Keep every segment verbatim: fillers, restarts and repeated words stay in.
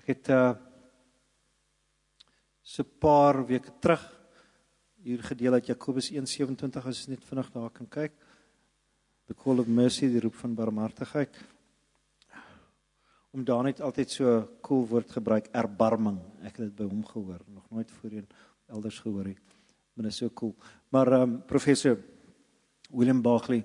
Ek het uh, so 'n paar weke terug hier gedeel uit Jakobus een sewenentwintig, as jy net vinnig daar kan kyk. The call of mercy, die roep van barmhartigheid. Om daar net altyd so 'n cool woord gebruik, erbarming. Ek het dit by hom gehoor, nog nooit voorheen elders gehoor het. Maar dit is so cool. Maar um, professor William Barclay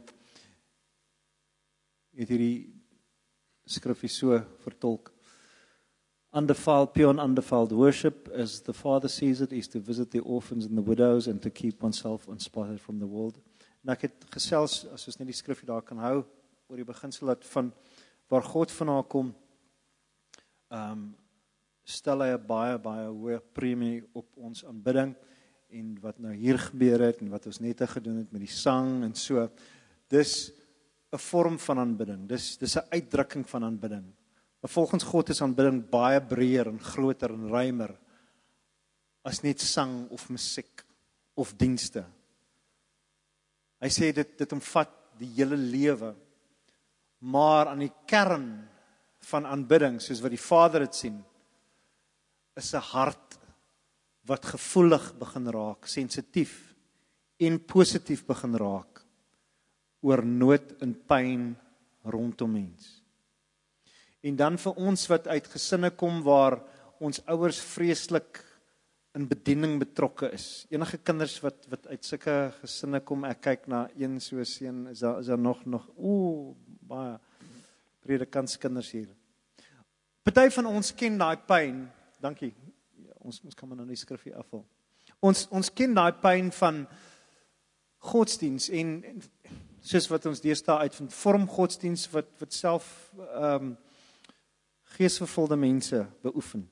het hierdie skrifgie so vertolk. Undefiled, pure and undefiled worship, as the Father sees it, is to visit the orphans and the widows and to keep oneself unspotted from the world. En ek het gesels, as ons net die skrifgie daar kan hou, oor die beginsel dat van waar God vandaan kom, um, stel hy 'n baie, baie hoë premie op ons aanbidding, en wat nou hier gebeur het, en wat ons net gedoen het met die sang, en so, dis 'n vorm van aanbidding, dis, dis 'n uitdrukking van aanbidding. Maar volgens God is aanbidding baie breër en groter en ruimer as net sang of musiek of dienste. Hy sê dit, dit omvat die hele lewe, maar aan die kern van aanbidding, soos wat die Vader het sien, is 'n hart wat gevoelig begin raak, sensitief en positief begin raak oor nood en pyn rondom mens. En dan vir ons wat uit gesinne kom waar ons ouers vreeslik in bediening betrokke is. Enige kinders wat wat uit sulke gesinne kom, ek kyk na een so seun, is daar is daar nog nog ooh, baie predikantskinders hier. Party van ons ken daai pyn. Dankie. Ja, ons ons kan maar nou die skrifgie afval. Ons ons ken daai pyn van godsdiens en, en soos wat ons deesdae uitvind, vorm godsdiens wat wat self ehm um, geesvervulde mense beoefen.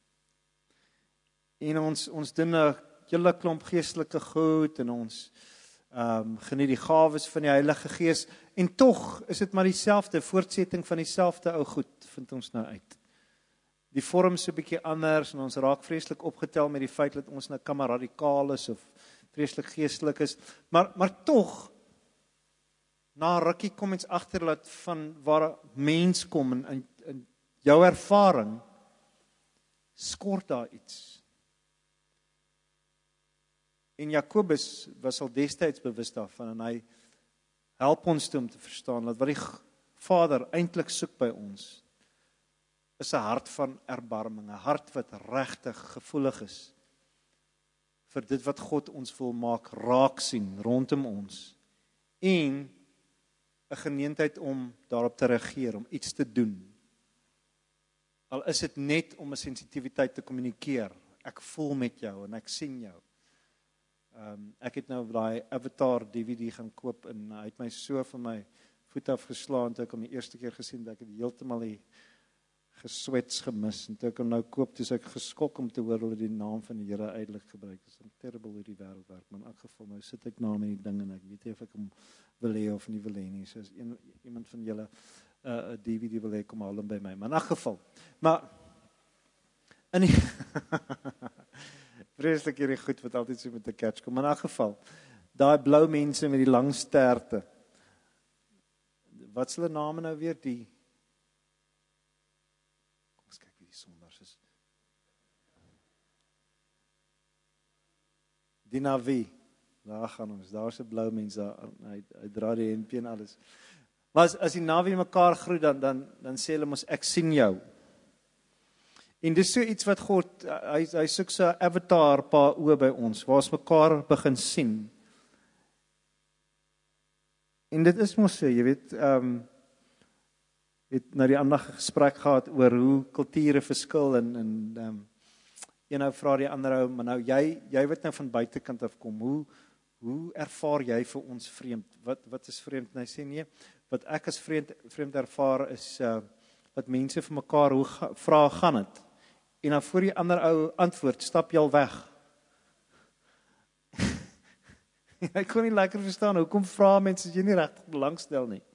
En ons ons doen 'n hele klomp geestelike goed en ons ehm um, geniet die gawes van die Heilige Gees en tog is dit maar dieselfde voortsetting van dieselfde ou goed vind ons nou uit. Die vorm so 'n bietjie anders en ons raak vreeslik opgetel met die feit dat ons nou kameradikaal is of vreeslik geestelik is, maar maar tog na rukkie kom iets agter dat van waar 'n mens kom en in, in jou ervaring skort daar iets. En Jakobus was al destyds bewus daarvan en hy help ons toe om te verstaan dat wat die Vader eintlik soek by ons is 'n hart van erbarming, 'n hart wat regtig gevoelig is vir dit wat God ons wil maak raak sien rondom ons en 'n geneentheid om daarop te reageer, om iets te doen. Al is dit net om 'n sensitiwiteit te kommunikeer. Ek voel met jou en ek sien jou. Um, ek het nou daai Avatar D V D gaan koop en hy het my so van my voet af geslaan toe ek hom die eerste keer gesien dat ek het heeltemal die geswets gemis en toe ek hom nou koop, toe ek geskok om te hoor hulle die naam van die Here uitelik gebruik. Dit is terrible hoe die wêreld werk, maar in elk geval nou sit ek nou met die ding en ek weet nie of ek hom wil hê of nie wil hê nie. So as een, iemand van julle 'n uh, D V D wil hê, kom haal hom by my. Maar in elk geval, maar in die vreeslik hierdie goed wat altyd so met 'n catch kom. Maar in elk geval, daai blou mense met die lang sterte. Wat is hulle name nou weer? Die Kom ons kyk wie die sonders is. Die Navi. Daar gaan ons. Daar's 'n blou mens daar. Hy, hy dra die hempie en alles. Maar as, as die Navi mekaar groet dan dan dan sê hulle mos ek sien jou. En dis so iets wat God, hy, hy soek so 'n avatar paar oë by ons, waar ons mekaar begin sien. En dit is mos so, jy weet, ehm um, het nou die ander gesprek gehad oor hoe kulture verskil en en ehm um, een ou vra die ander ou, maar nou jy jy wat nou van buitekant af kom, hoe hoe ervaar jy vir ons vreemd? Wat wat is vreemd? En hy sê nee, wat ek as vreemd vreemd ervaar is uh wat mense vir mekaar hoe ga, vra gaan dit? En dan voor die ander ou antwoord, stap jy al weg. Ek kon nie lekker verstaan, hoekom vra mense as jy nie regtig belangstel nie?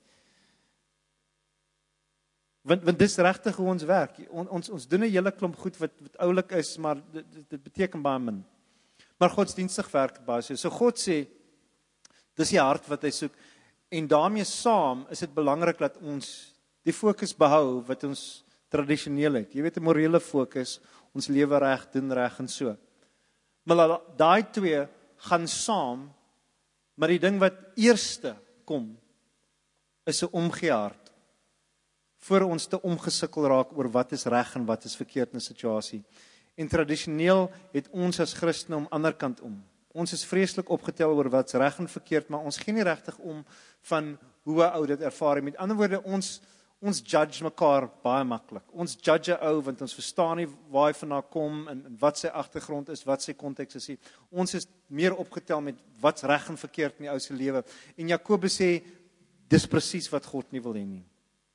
Want, want dis regtig hoe ons werk. On, ons, ons doen 'n hele klomp goed wat, wat oulik is, maar dit, dit, dit beteken baie min. Maar godsdienstig werk baie so. So God sê, dis die hart wat hy soek. En daarmee saam is dit belangrik dat ons die fokus behou wat ons tradisioneel het. Jy weet 'n morele fokus, ons lewe reg, doen reg en so. Maar daai twee gaan saam, maar die ding wat eerste kom, is 'n omgee hart. Voor ons te omgesukkel raak oor wat is reg en wat is verkeerd in 'n situasie. En tradisioneel het ons as Christene om ander kant om. Ons is vreeslik opgetel oor wat's reg en verkeerd, maar ons gee nie regtig om van hoe 'n ou dit ervaar. Met ander woorde, ons ons judge mekaar baie maklik. Ons judge 'n ou want ons verstaan nie waar hy vandaan kom en, en wat sy agtergrond is, wat sy konteks is. Ons is meer opgetel met wat's reg en verkeerd in die ou se lewe. En Jakobus sê dis presies wat God nie wil hê nie.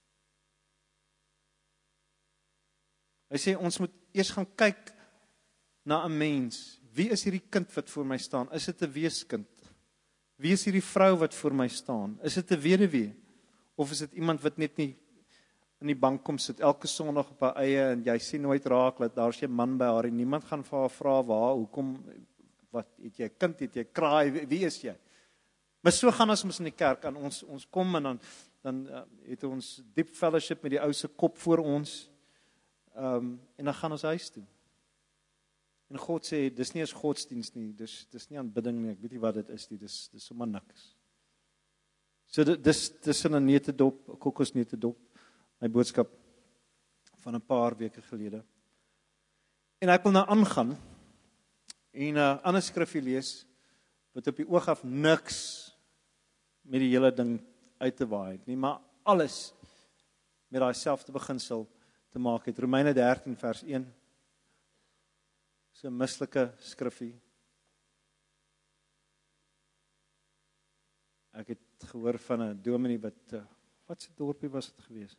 Hy sê ons moet eers gaan kyk na 'n mens. Wie is hierdie kind wat voor my staan? Is dit 'n weeskind? Wie is hierdie vrou wat voor my staan? Is dit 'n weduwee? Of is dit iemand wat net nie in die bank kom sit elke Sondag op haar eie en jy sien nooit raak dat daar's 'n man by haar en niemand gaan vir haar vra waar, hoekom, wat het jy 'n kind, het jy kraai, wie, wie is jy? Maar so gaan ons mos in die kerk aan ons ons kom en dan dan uh, het ons diep fellowship met die ou se kop voor ons. Um, en dan gaan ons huis toe. En God sê, dis nie eens godsdienst nie, dis, dis nie aanbidding nie, ek weet nie wat dit is nie, dis, dis sommer niks. So dis, dis in 'n neutedop, 'n kokosneutedop, my boodskap van 'n paar weke gelede. En ek wil nou aangaan, en 'n uh, ander skrifgie lees, wat op die oog af niks met die hele ding uit te waai het nie, maar alles met daai selfde beginsel te maak het. Romeine dertien vers een. So 'n mislike skrifgie. Ek het gehoor van 'n dominee wat uh, wat se dorpie was dit gewees?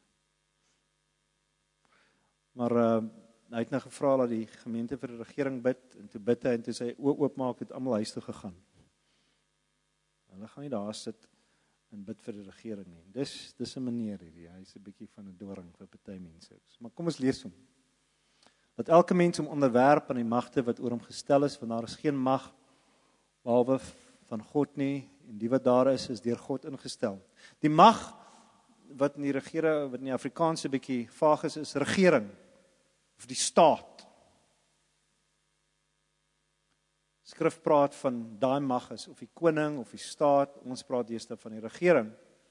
Maar uh, hy het nou gevra dat die gemeente vir die regering bid en toe bid hy en toe sy oop oopmaak het almal huis toe gegaan. Hulle gaan nie daar sit en bid vir die regering nie. Dis dis 'n manier hierdie. Hy is 'n bietjie van 'n doring vir party mense. Maar kom ons lees hom. Dat elke mens hom onderwerp aan die magte wat oor hom gestel is, want daar is geen mag behalwe van God nie, en die wat daar is, is deur God ingestel. Die mag wat in die regering, wat in die Afrikaanse bietjie vaag is, is regering, of die staat. Skrif praat van daai mag is, of die koning, of die staat, ons praat deesdae van die regering.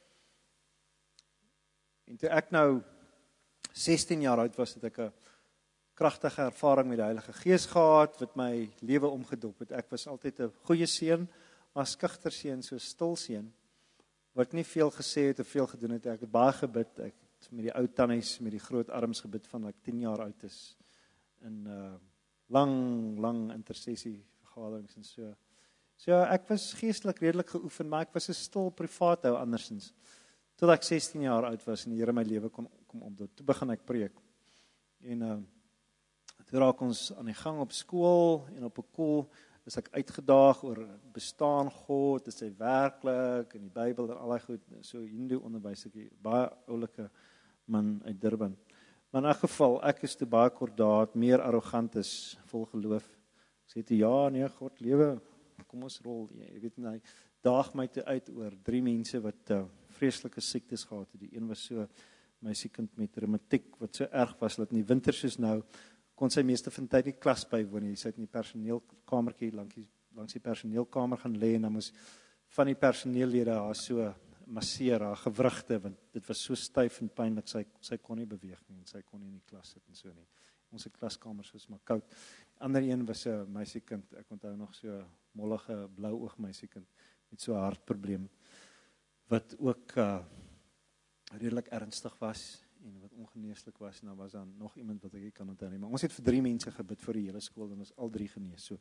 En toe ek nou sestien jaar oud was, het ek 'n kragtige ervaring met die Heilige Gees gehad, wat my lewe omgedop het. Ek was altyd 'n goeie seun, maar skugter seun, so stil seun, wat nie veel gesê het of veel gedoen het. Ek het baie gebid, ek het met die ou tannies, met die groot arms gebid van ek tien jaar oud is, in uh, lang, lang intersessie vergaderings en so. So ek was geestelik redelik geoefen, maar ek was 'n stil privaat ou andersins. Tot ek sestien jaar oud was en die Here my lewe kon kom opdoen. Toe begin ek preek. En uh, toe raak ons aan die gang op skool en op 'n koel is ek uitgedaag oor bestaan God, is hy werklik, en die Bybel en al daai goed, so Hindoe onderwys ek, baie oulike man uit Durban. Maar in 'n geval, ek is te baie kordaat, meer arrogant is, vol geloof. Ek sê toe, ja, nee, God lewe, kom ons rol. Jy weet, hy daag my te uit oor drie mense wat uh, vreeslike siektes gehad het. Die een was so, my siekkind met reumatiek, wat so erg was, dat in die winter soos nou, kon sy meeste van tyd nie klas bywoon nie. Sy het in die personeelkamertjie langs die, langs die personeelkamer gaan lê en dan moes van die personeellede haar so masseer, haar gewrigte, want dit was so styf en pynlik, sy, sy kon nie beweeg nie, en sy kon nie in die klas sit en so nie. Ons klaskamers was maar koud. Die ander een was 'n meisiekind, ek onthou nog so 'n mollige blou oog meisiekind met so 'n hartprobleem wat ook uh, redelik ernstig was en wat ongeneeslik was, en dan was daar nog iemand wat ek nie kan onthou nie, maar ons het vir drie mense gebid vir die hele skool en ons al drie genees. So,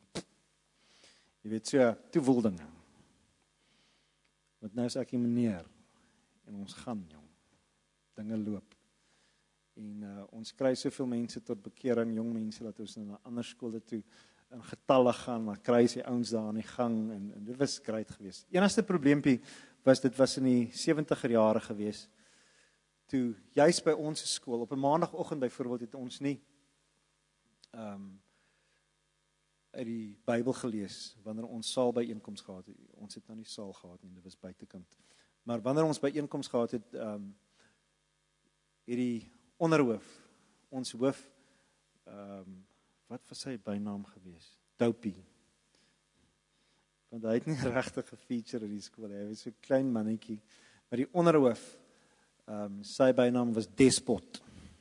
jy weet, so toevoeldinge. Want nou is ek die meneer en ons gaan, jong. Dinge loop. En uh, ons kry soveel mense tot bekering, jong mense, dat ons na ander skole toe in getalle gaan, maar kry sy ouens daar aan die gang, en, en dit was great geweest. Enigste probleempie was, dit was in die sewentiger jare geweest, toe juist by ons skool, op 'n maandagoggend byvoorbeeld, het ons nie um, uit die Bybel gelees, wanneer ons saal byeenkoms gehad het. Ons het nou nie saal gehad nie, dit was buitekant. Maar wanneer ons byeenkoms gehad het, um, het die onderhoof ons hoof, um, wat was sy bynaam gewees? Dopey. Want hy het nie regtig gefeature in die skool, hy was so 'n klein mannetjie, maar die onderhoof, um, sy bynaam was Despot.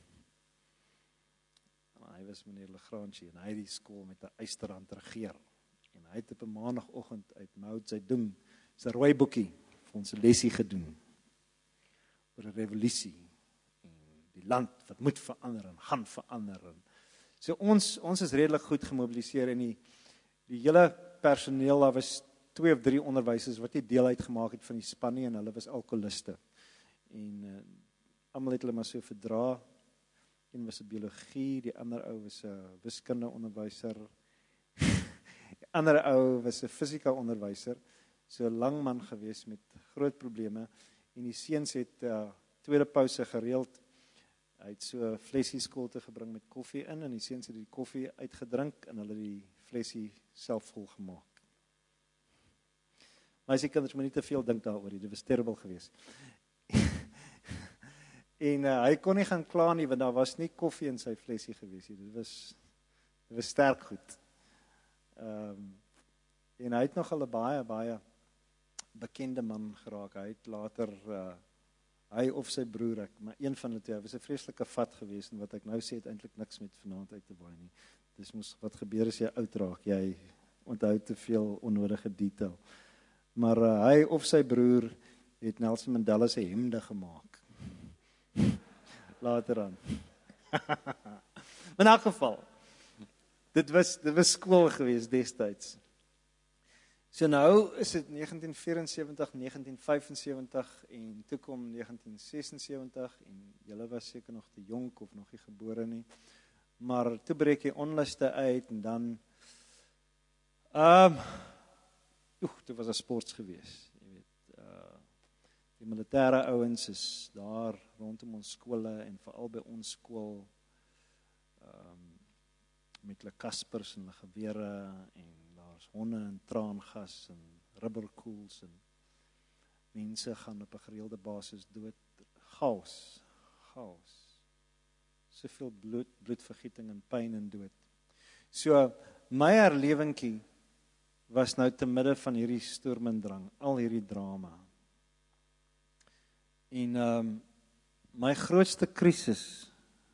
Hy was meneer Legrandjie en hy het die skool met 'n eysterhand regeer. En hy het op 'n maandagooggend uit Mao Zedong sy rooi boekie vir ons 'n lesie gedoen oor 'n revolusie en die land wat moet verander en gaan verander. En so ons ons is redelik goed gemobiliseer en die die hele personeel, daar was twee of drie onderwysers wat nie deel uitgemaak het van die span nie en hulle was alkoholiste. En uh, almal het hulle maar so verdra. Een was 'n biologie, die ander ou was 'n wiskunde onderwyser. Die ander ou was 'n fisika onderwyser. So 'n lang man gewees met groot probleme en die seuns het uh, tweede pouse gereeld. Hy het so 'n flesie skool te gebring met koffie in en die seuns het die koffie uitgedrink en hulle die flesie self vol gemaak. Maar as die kinders moet nie te veel dink daaroor nie, dit was terrible geweest. En uh, hy kon nie gaan kla nie want daar was nie koffie in sy flesie geweest nie. Dit was dit was sterk goed. Ehm um, en hy het nog al 'n baie baie bekende man geraak. Hy het later uh, hy of sy broer, ek, maar een van hulle twee, was 'n vreeslike vat geweest en wat ek nou sê het eintlik niks met vanaand uit te waai nie. Dis mos wat gebeur as jy oud raak. Jy onthou te veel onnodige detail. Maar uh, hy of sy broer het Nelson Mandela se hemde gemaak. Later aan. In elk geval, dit was, dit was skool geweest destyds. So nou is dit negentien vyf-en-sewentig, negentien vyf en sewentig en toe kom negentien ses en sewentig en julle was seker nog te jonk of nog nie gebore nie. Maar toe breek jy onluste uit en dan ehm um, oek, dit was 'n sports geweest, jy weet. Uh die militêre ouens is daar rondom ons skole en veral by ons skool ehm um, met hulle kaspers en hulle gewere en daar's honde en traangas en rubberkoels en mense gaan op 'n gereelde basis dood. Chaos, chaos. Soveel bloed, bloedvergieting en pyn en dood. So my herlewingkie was nou te midde van hierdie storm en drang, al hierdie drama. En um, my grootste krisis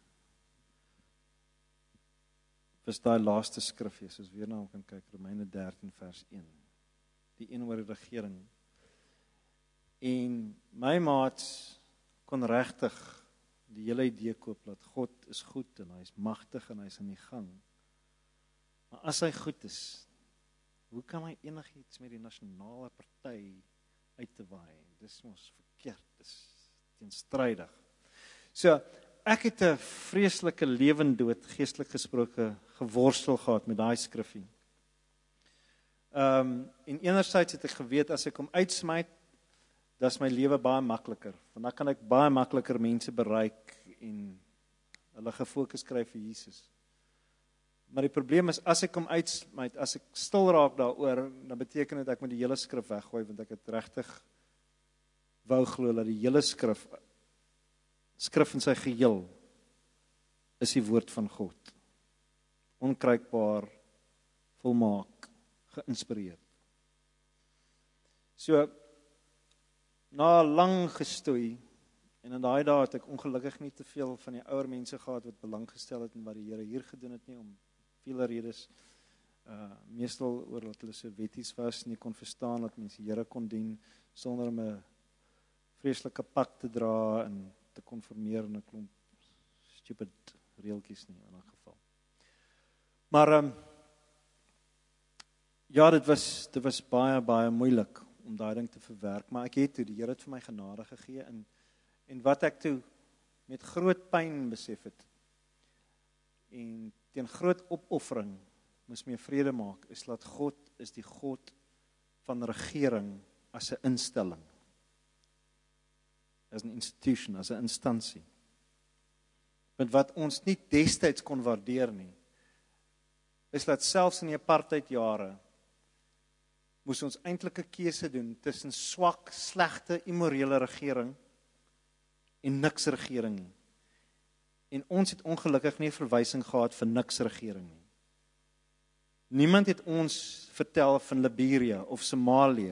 was daai laaste skrif, as ons weer na hom kan kyk, Romeine dertien vers een. Die een oor die regering. En my maats kon regtig die hele idee koop dat God is goed en hy is magtig en hy is aan die gang. Maar as hy goed is, hoe kan hy enigiets met die nasionale party uit te waai? Dis mos verkeerd, dis teenstrydig. So, ek het 'n vreeslike lewendood, geestelik gesproke, geworstel gehad met daai skrifgie. Ehm um, en enerzijds het ek geweet as ek hom uitsmyt, dis my lewe baie makliker. Want dan kan ek baie makliker mense bereik en hulle gefokus kry vir Jesus. Maar die probleem is as ek hom uitsmyt, as ek stil raak daaroor, dan beteken dit ek moet die hele skrif weggooi want ek het regtig wou glo dat die hele skrif skrif in sy geheel is die woord van God. Onkruikbaar, volmaak, geïnspireerd. So, na lang gestoei, en in daai dae het ek ongelukkig nie te veel van die ouer mense gehad wat belang gestel het in wat die Here hier gedoen het nie, om vele redes, uh, meestal oor wat hulle so wetties was, nie kon verstaan dat mense die Here kon dien, sonder om 'n vreeslike pak te dra en te konformeer in 'n klomp stupid reeltjies nie, in 'n geval. Maar, um, ja, dit was, dit was baie, baie moeilik om daai ding te verwerk, maar ek het toe, die Here het vir my genade gegee, en, en wat ek toe met groot pyn besef het, en teen groot opoffering moes my vrede maak, is dat God is die God van regering as 'n instelling, as 'n institution, as 'n instansie. Want wat ons nie destyds kon waardeer nie, is dat selfs in die apartheidjare moes ons eintlik 'n keuse doen tussen swak, slegte, immorele regering en niks regering nie. En ons het ongelukkig nie verwysing gehad vir niks regering nie. Niemand het ons vertel van Liberia of Somalië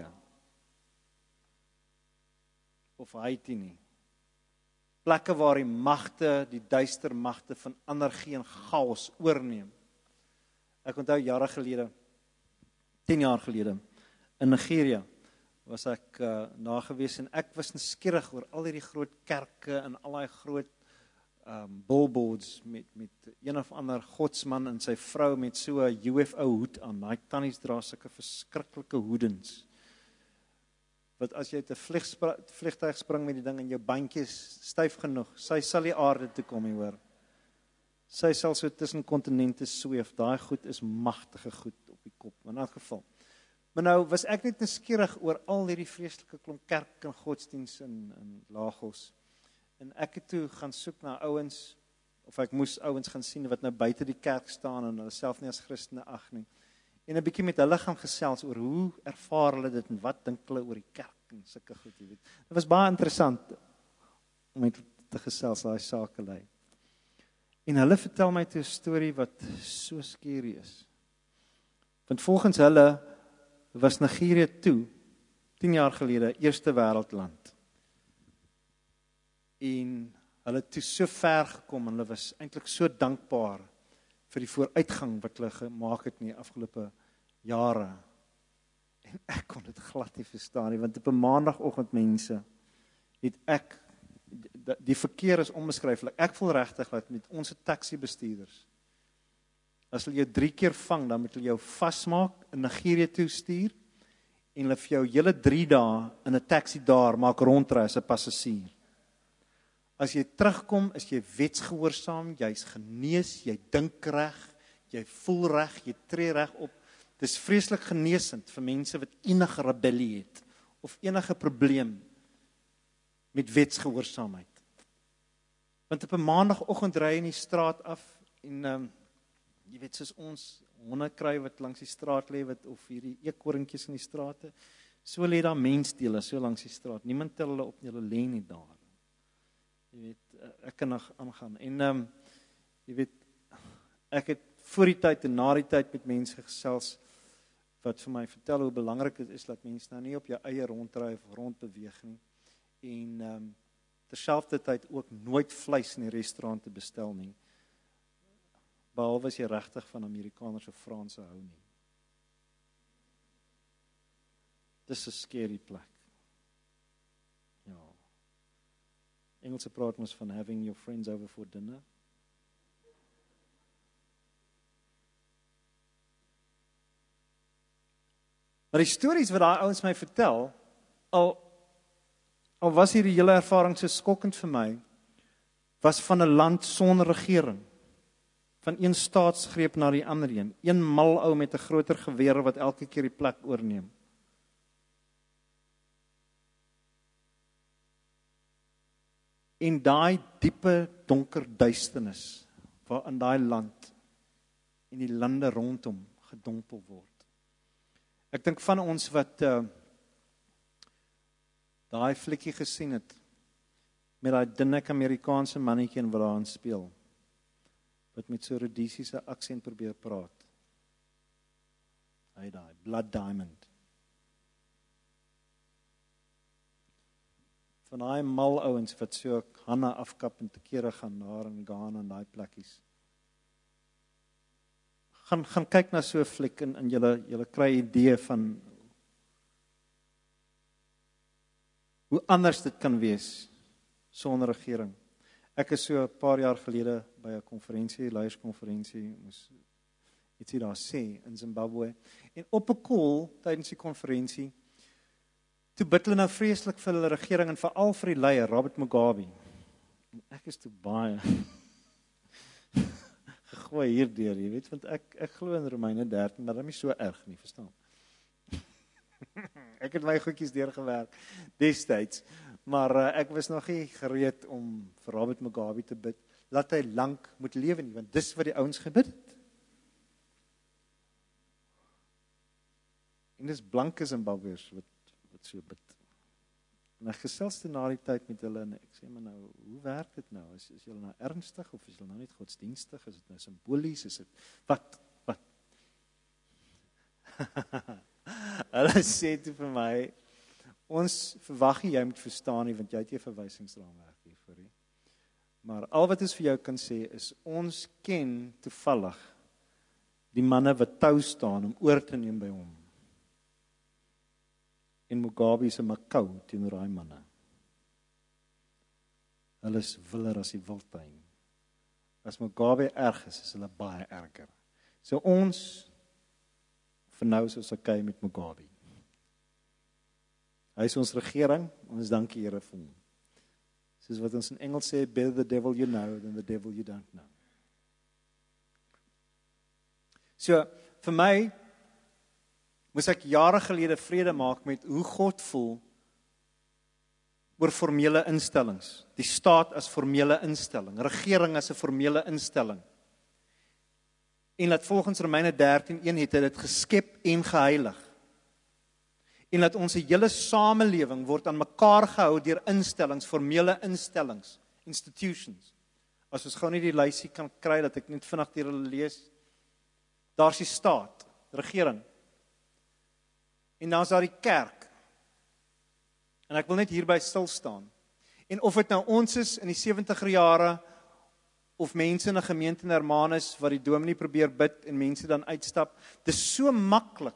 of Haiti nie. Plekke waar die magte, die duister magte van ander geen chaos oorneem. Ek onthou jare gelede, tien jaar gelede, in Nigeria, was ek uh, nagewees en ek was nuuskierig oor al hierdie groot kerke en al die groot um, billboards met, met een of ander godsman en sy vrou met so 'n U F O hoed aan. Daai tannies dra sulke verskriklike hoedens. Wat as jy uit 'n vliegtuig spring met die ding en jou bandjies styf genoeg, sy sal die aarde toe kom, jy hoor. Sy sal so tussen kontinente sweef. Daai goed is magtige goed op die kop. In elk geval. Maar nou was ek net nuuskierig oor al hierdie vreeslike klomp kerk en godsdienst in, in Lagos. En ek het toe gaan soek na ouens, of ek moes ouens gaan sien wat nou buite die kerk staan en hulle self nie as Christene ag nie. En 'n bietjie met hulle gaan gesels oor hoe ervaar hulle dit en wat dink hulle oor die kerk en sulke goed, jy weet. Dit was baie interessant om met te gesels daai sake lei. En hulle vertel my toe 'n storie wat so skerry is. Want volgens hulle was Nigeria toe, tien jaar gelede, eerste wêreldland. En hulle het toe so ver gekom, en hulle was eintlik so dankbaar vir die vooruitgang wat hulle gemaak het in die afgelope jare. En ek kon dit glad nie verstaan nie, want op 'n maandagooggend mense, het ek, die verkeer is onbeskryflik, ek voel regtig dat met ons taxi-bestuurders, as hulle jou drie keer vang, dan moet hulle jou vasmaak, in Nigeria toe stuur, en hulle vir jou hele drie dae in 'n taxi daar maak rondry as 'n passasier. As jy terugkom, is jy wetsgehoorsaam, jy's genees, jy dink reg, jy voel reg, jy tree reg op. Dis vreeslik geneesend vir mense wat enige rebellie het, of enige probleem met wetsgehoorsaamheid. Want op 'n maandagooggend ry jy in die straat af, en um, jy weet, soos ons honde kry wat langs die straat lê, wat, of hierdie eekoringkies in die strate, so lê daar mensdele so langs die straat. Niemand tel hulle op nie, hulle lê nie daar. Jy weet, ek kan nog aangaan. En um, jy weet, ek het voor die tyd en na die tyd met mense gesels, wat vir my vertel hoe belangrik dit is, dat mense nou nie op jou eie rondry of rondbeweeg nie. En um, terselfdertyd ook nooit vleis in die restaurant te bestel nie. Behalwe as jy regtig van Amerikaners of Franse hou nie. Dis 'n scary plek. Ja. Engelse praat mos van having your friends over for dinner. Maar die stories wat daai ouens my vertel, al al was hierdie hele ervaring so skokkend vir my, was van 'n land sonder regering. Van een staatsgreep na die ander een. Een mal ou met 'n groter geweer wat elke keer die plek oorneem. En daai diepe donker duisternis waar in daai land en die lande rondom gedompel word. Ek dink van ons wat uh, daai flikkie gesien het met daai dunne Amerikaanse mannetjie wat daarin speel, wat met so Rhodesiese aksent probeer praat. Hy daai Blood Diamond. Van daai mal ouens wat so hande afkap en te kere gaan daar en gaan aan daai plekkies. Gaan gaan kyk na so 'n fliek en en julle julle kry 'n idee van hoe anders dit kan wees sonder regering. Ek is so 'n paar jaar gelede by 'n konferensie, leierskonferensie, moes ietsie daar sê in Zimbabwe. En op 'n call tydens die konferensie, toe bid hulle nou vreeslik vir hulle regering en veral vir die leier, Robert Mugabe. En ek is toe baie gegooi hierdeur, jy weet, want ek ek glo in Romeine dertien, maar dit is nie so erg nie, verstaan? Ek het my goedjies deurgewerk destyds, maar uh, ek was nog nie gereed om vir Robert Mugabe te bid, laat hy lank moet lewe nie, want dis wat die ouens gebid het. En dis blanke Zimbabweërs wat, wat so bid. En ek gesels toe na die tyd met hulle en ek sê maar nou, hoe werk dit nou? Is, is julle nou ernstig of is julle nou net godsdienstig? Is dit nou simbolies? Is dit wat wat? Hulle sê toe vir my, ons verwag nie jy moet verstaan nie want jy het jy verwysingsraamwerk hiervoor nie. Maar al wat ons vir jou kan sê is ons ken toevallig die manne wat tou staan om oor te neem by hom. En Mugabe se Makou teenoor daai manne. Hulle is willer as die wildtuin. As Mugabe erg is, is hulle baie erger. So ons vir nou is ons okay met Mugabe. Hy is ons regering, ons dankie Here vir hom. Soos wat ons in Engels sê, better the devil you know than the devil you don't know. So, vir my, moes ek jare gelede vrede maak met hoe God voel oor formele instellings. Die staat as formele instelling, regering as 'n formele instelling. En dat volgens Romeine dertien een het hy dit geskep en geheilig. En dat ons hele samelewing word aan mekaar gehou deur instellings, formele instellings, institutions. As ons gou nie die lysie kan kry dat ek net vinnig deur hulle lees. Daar's die staat, regering. En dan is daar die kerk. En ek wil net hierby stil staan. En of dit nou ons is in die sewentiger jare of mense in 'n gemeente in Hermanus wat die dominee probeer bid en mense dan uitstap, dit is so maklik.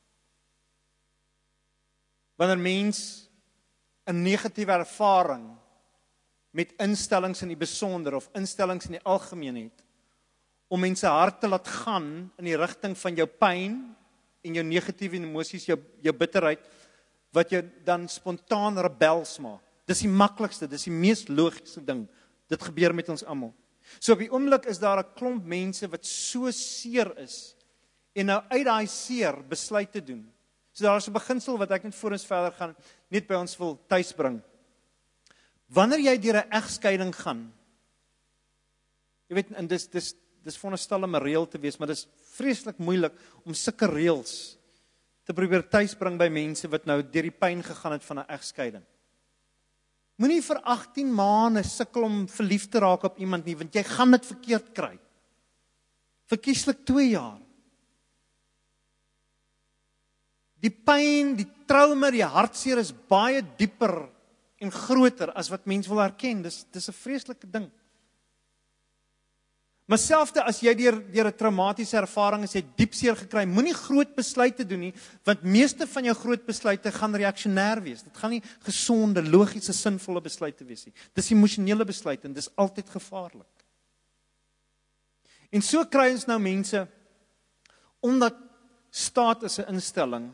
Wanneer mens 'n negatiewe ervaring met instellings in die besonder of instellings in die algemeen het, om mense hart te laat gaan in die rigting van jou pyn en jou negatiewe emosies, jou, jou bitterheid, wat jou dan spontaan rebels maak. Dis die maklikste, dis die mees logiese ding. Dit gebeur met ons almal. So op die oomblik is daar 'n klomp mense wat so seer is, en nou uit daai seer besluit te doen. So daar is 'n beginsel wat ek net voor ons verder gaan, net by ons wil tuisbring. Wanneer jy deur 'n egskeiding gaan, jy weet, en dis, dis, dis veronderstel om 'n reël te wees, maar dis vreeslik moeilik om sulke reëls te probeer tuisbring by mense wat nou deur die pyn gegaan het van 'n egskeiding. Moenie vir agttien maande sukkel om verlief te raak op iemand nie, want jy gaan dit verkeerd kry. Verkieslik twee jaar. Die pyn, die trauma, die hartseer is baie dieper en groter as wat mens wil erken. Dis dis 'n vreeslike ding. Maar selfs as jy deur deur 'n traumatiese ervaring is, jy diep seer gekry, moenie groot besluite doen nie, want meeste van jou groot besluite gaan reaksionêr wees. Dit gaan nie gesonde, logiese, sinvolle besluite wees nie. Dis emosionele besluite en dis altyd gevaarlik. En so kry ons nou mense, omdat staat is 'n instelling,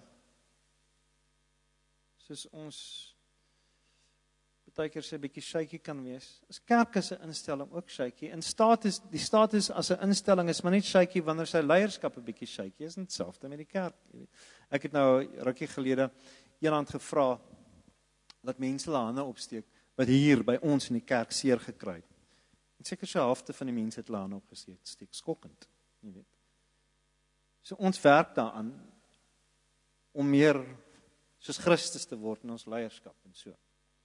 soos ons partykeer sê 'n bietjie shaky kan wees. As kerk is 'n instelling ook shaky. En staat is die staat is as 'n instelling is maar net shaky wanneer sy leierskap 'n bietjie shaky is. Dit is dieselfde met die kerk, jy weet. Ek het nou rukkie gelede eendag gevra dat mense hulle hande opsteek wat hier by ons in die kerk seer gekry het. En seker so halfte van die mense het hulle hande opgesteek, steek skokkend, jy weet. So ons werk daaraan om meer soos Christus te word in ons leierskap en so.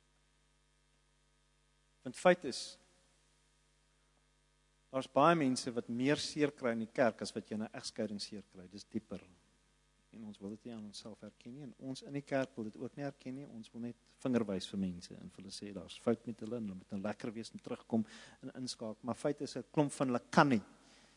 Want feit is, daar's baie mense wat meer seer kry in die kerk as wat jy in 'n egskeiding seer kry. Dis dieper. En ons wil dit nie aan onsself erken nie en ons in die kerk wil dit ook nie erken nie. Ons wil net vingerwys vir mense en vir hulle sê daar's fout met hulle en hulle moet nou lekker wees en terugkom en inskaak. Maar feit is 'n klomp van hulle kan nie.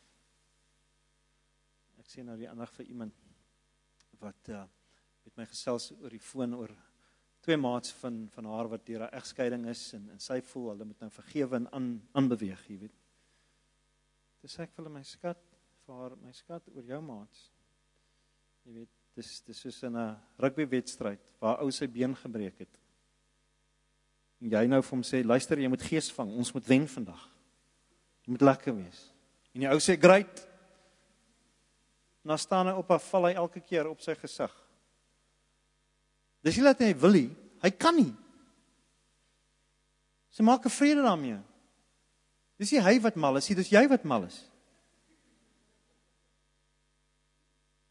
Ek sê nou die ander vir iemand wat uh, met my gesels oor die foon oor twee maats van van haar wat deur 'n egskeiding is en en sy voel hulle moet nou vergewe en aan aanbeweeg, jy weet. Dis ek vir hulle my skat vir haar my skat oor jou maats. Jy weet, dis dis soos in 'n rugbywedstryd waar ou sy been gebreek het. En jy nou vir hom sê, luister, jy moet gees vang, ons moet wen vandag. Jy moet lekker wees. En die ou sê, great. En dan staan hy op en val hy elke keer op sy gesig. Dis nie dat hy wil nie, hy kan nie. Sy maak 'n vrede daarmee. Dis nie hy wat mal is, dis jy wat mal is.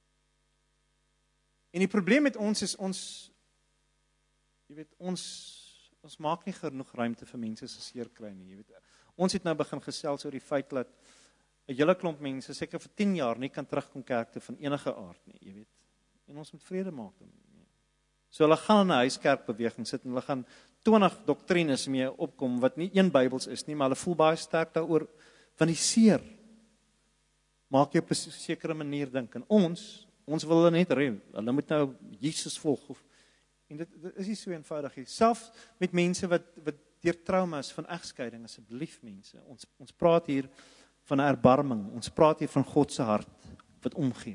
En die probleem met ons is ons, jy weet, ons ons maak nie genoeg ruimte vir mense se seer kry nie, jy weet. Ons het nou begin gesels oor die feit dat 'n hele klomp mense seker vir tien jaar nie kan terugkom kerk toe van enige aard nie, jy weet. En ons moet vrede maak daarmee. So hulle gaan in 'n huiskerkbeweging sit en hulle gaan twintig doktrines mee opkom wat nie een Bybels is nie, maar hulle voel baie sterk daaroor van die seer. Maak jy op 'n sekere manier dink. En ons, ons wil hulle net red. Hulle moet nou Jesus volg of en dit, dit is nie so eenvoudig nie. Selfs met mense wat wat deur traumas van egskeiding, asseblief mense. Ons ons praat hier van 'n erbarming. Ons praat hier van God se hart wat omgee.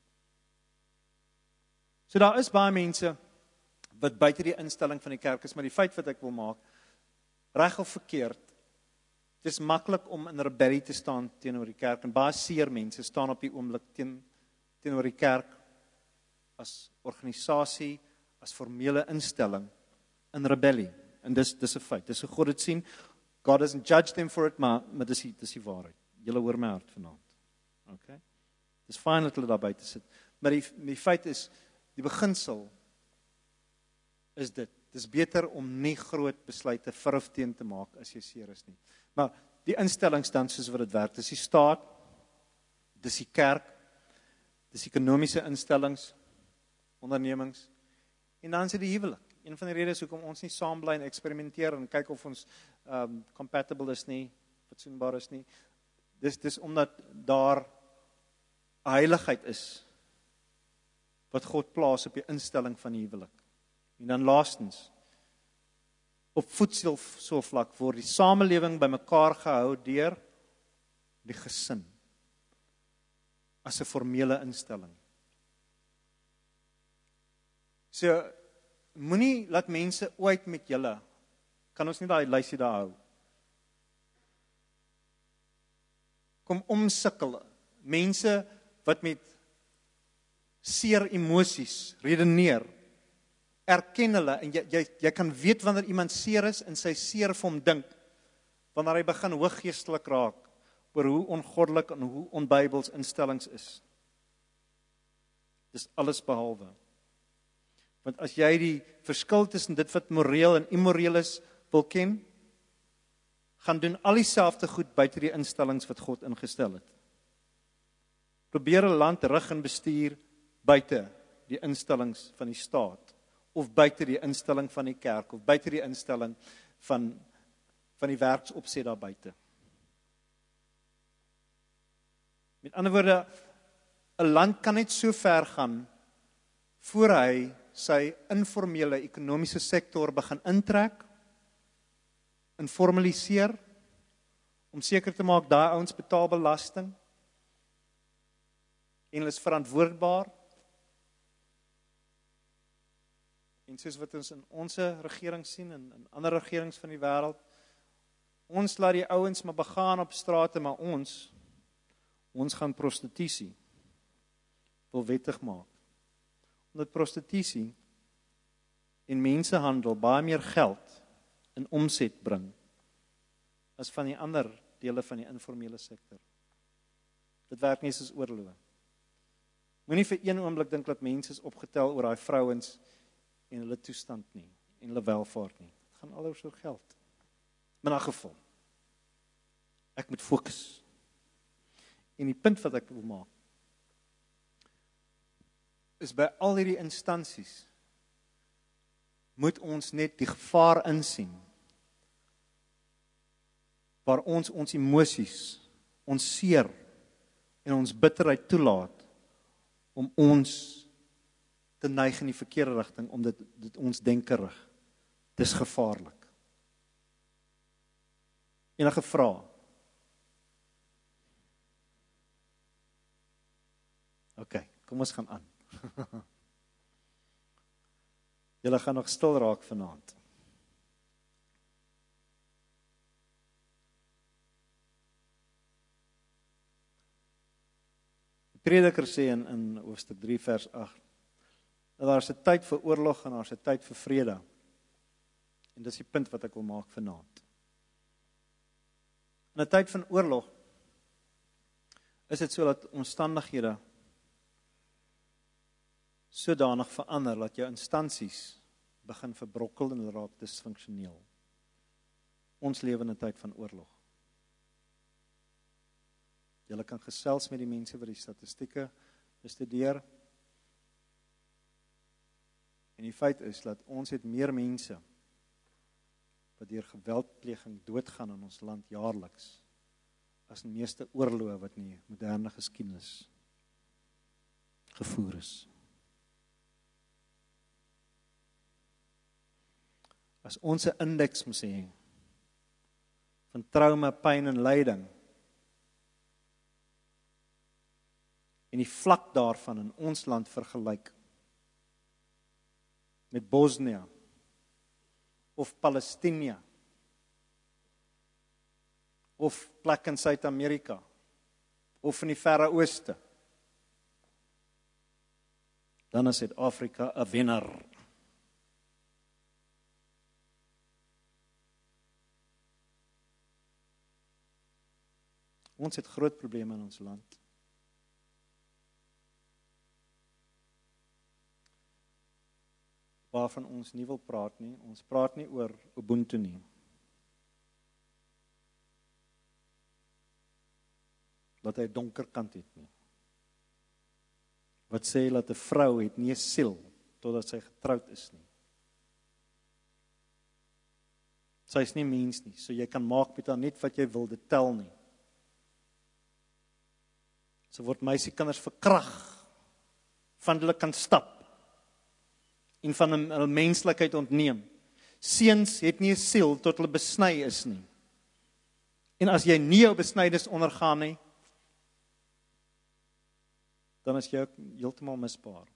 So daar is baie mense wat buite die instelling van die kerk is, maar die feit wat ek wil maak, reg of verkeerd, dit is maklik om in rebellie te staan teenoor die kerk, en baie seer mense staan op die oomblik teen, teenoor die kerk as organisasie, as formele instelling, in rebellie, en dis, dis 'n feit, dis hoe God dit sien, God doesn't judge them for it, maar, maar dis, die, dis die waarheid, julle hoor my hart vanaand, okay, dis fyn dat hulle daar buite sit, maar die, die feit is, die beginsel, is dit, dis beter om nie groot besluite vir of teen te maak, as jy seer is nie, maar die instellings dan soos wat dit werk, dis die staat, dis die kerk, dis ekonomiese instellings, ondernemings, en dan is dit die huwelik. Een van die redes hoekom ons nie saam bly en eksperimenteer en kyk of ons um, compatible is nie, fatsoenbaar is nie, dis, dis omdat daar 'n heiligheid is, wat God plaas op die instelling van die huwelik. En dan laastens, op voetsoorvlak word die samelewing bymekaar gehou deur die gesin, as 'n formele instelling. So, moenie laat mense ooit met julle, kan ons nie daai lysie daar hou, kom omsukkel, mense wat met seer emosies redeneer, erken hulle, en jy, jy, jy kan weet wanneer iemand seer is, en sy seer vir hom dink, wanneer hy begin hooggeestelik raak, oor hoe ongoddelik en hoe onbybels instellings is. Dis alles behalwe. Want as jy die verskil tussen dit wat moreel en immoreel is, wil ken, gaan doen al dieselfde goed buite die instellings wat God ingestel het. Probeer 'n land rig en bestuur buite die instellings van die staat, of buite die instelling van die kerk, of buite die instelling van, van die werksopset daar buite. Met ander woorde, 'n land kan net so ver gaan, voor hy sy informele ekonomiese sektor begin intrek, en formaliseer, om seker te maak, daai ouens betaal belasting, en hulle is verantwoordbaar, en soos wat ons in ons regering sien, en in ander regerings van die wêreld, ons laat die ouens maar begaan op strate, maar ons, ons gaan prostitusie, wil wettig maak. Omdat prostitusie en mensehandel baie meer geld in omset bring, as van die ander dele van die informele sektor. Dit werk nie soos oorlog. Moenie vir een oomblik dink dat mense is opgetel oor daai vrouens en hulle toestand nie, en hulle welvaart nie. Dit gaan alles oor geld. Maar in 'n geval, ek moet fokus. En die punt wat ek wil maak, is by al hierdie instansies, moet ons net die gevaar insien, waar ons ons emosies, ons seer, en ons bitterheid toelaat, om ons te neig in die verkeerde rigting, om dit, dit ons denke rig. Dis gevaarlik. Enige vrae? OK, kom ons gaan aan. Julle gaan nog stil raak vanaand. Die Prediker sê in, in hoofstuk drie vers agt, dat daar is 'n tyd vir oorlog en daar is 'n tyd vir vrede. En dis die punt wat ek wil maak vanaand. In 'n tyd van oorlog is dit so dat omstandighede sodanig verander dat jou instansies begin verbrokkel en hulle raak disfunksioneel. Ons lewe in 'n tyd van oorlog. Julle kan gesels met die mense wat die statistieke bestudeer. En die feit is dat ons het meer mense wat deur geweldpleging doodgaan in ons land jaarliks as die meeste oorloë wat in die moderne geskiedenis gevoer is. As ons 'n indeks moet hê van trauma, pyn en lyding en die vlak daarvan in ons land vergelyk met Bosnië of Palestina of plek in Suid-Amerika of in die Verre Ooste, dan is Suid-Afrika 'n wenner. Ons het groot probleme in ons land. Waarvan ons nie wil praat nie. Ons praat nie oor Ubuntu nie. Dat hy 'n donker kant het nie. Wat sê dat 'n vrou het nie 'n siel totdat sy getroud is nie. Sy is nie mens nie, so jy kan maak met haar net wat jy wil, dit tel nie. So word meisiekinders verkrag, van hulle kan stap, en van hulle menslikheid ontneem. Seuns het nie 'n siel tot hulle besny is nie. En as jy nie jou besnydings ondergaan nie, dan is jy heeltemal misbaar.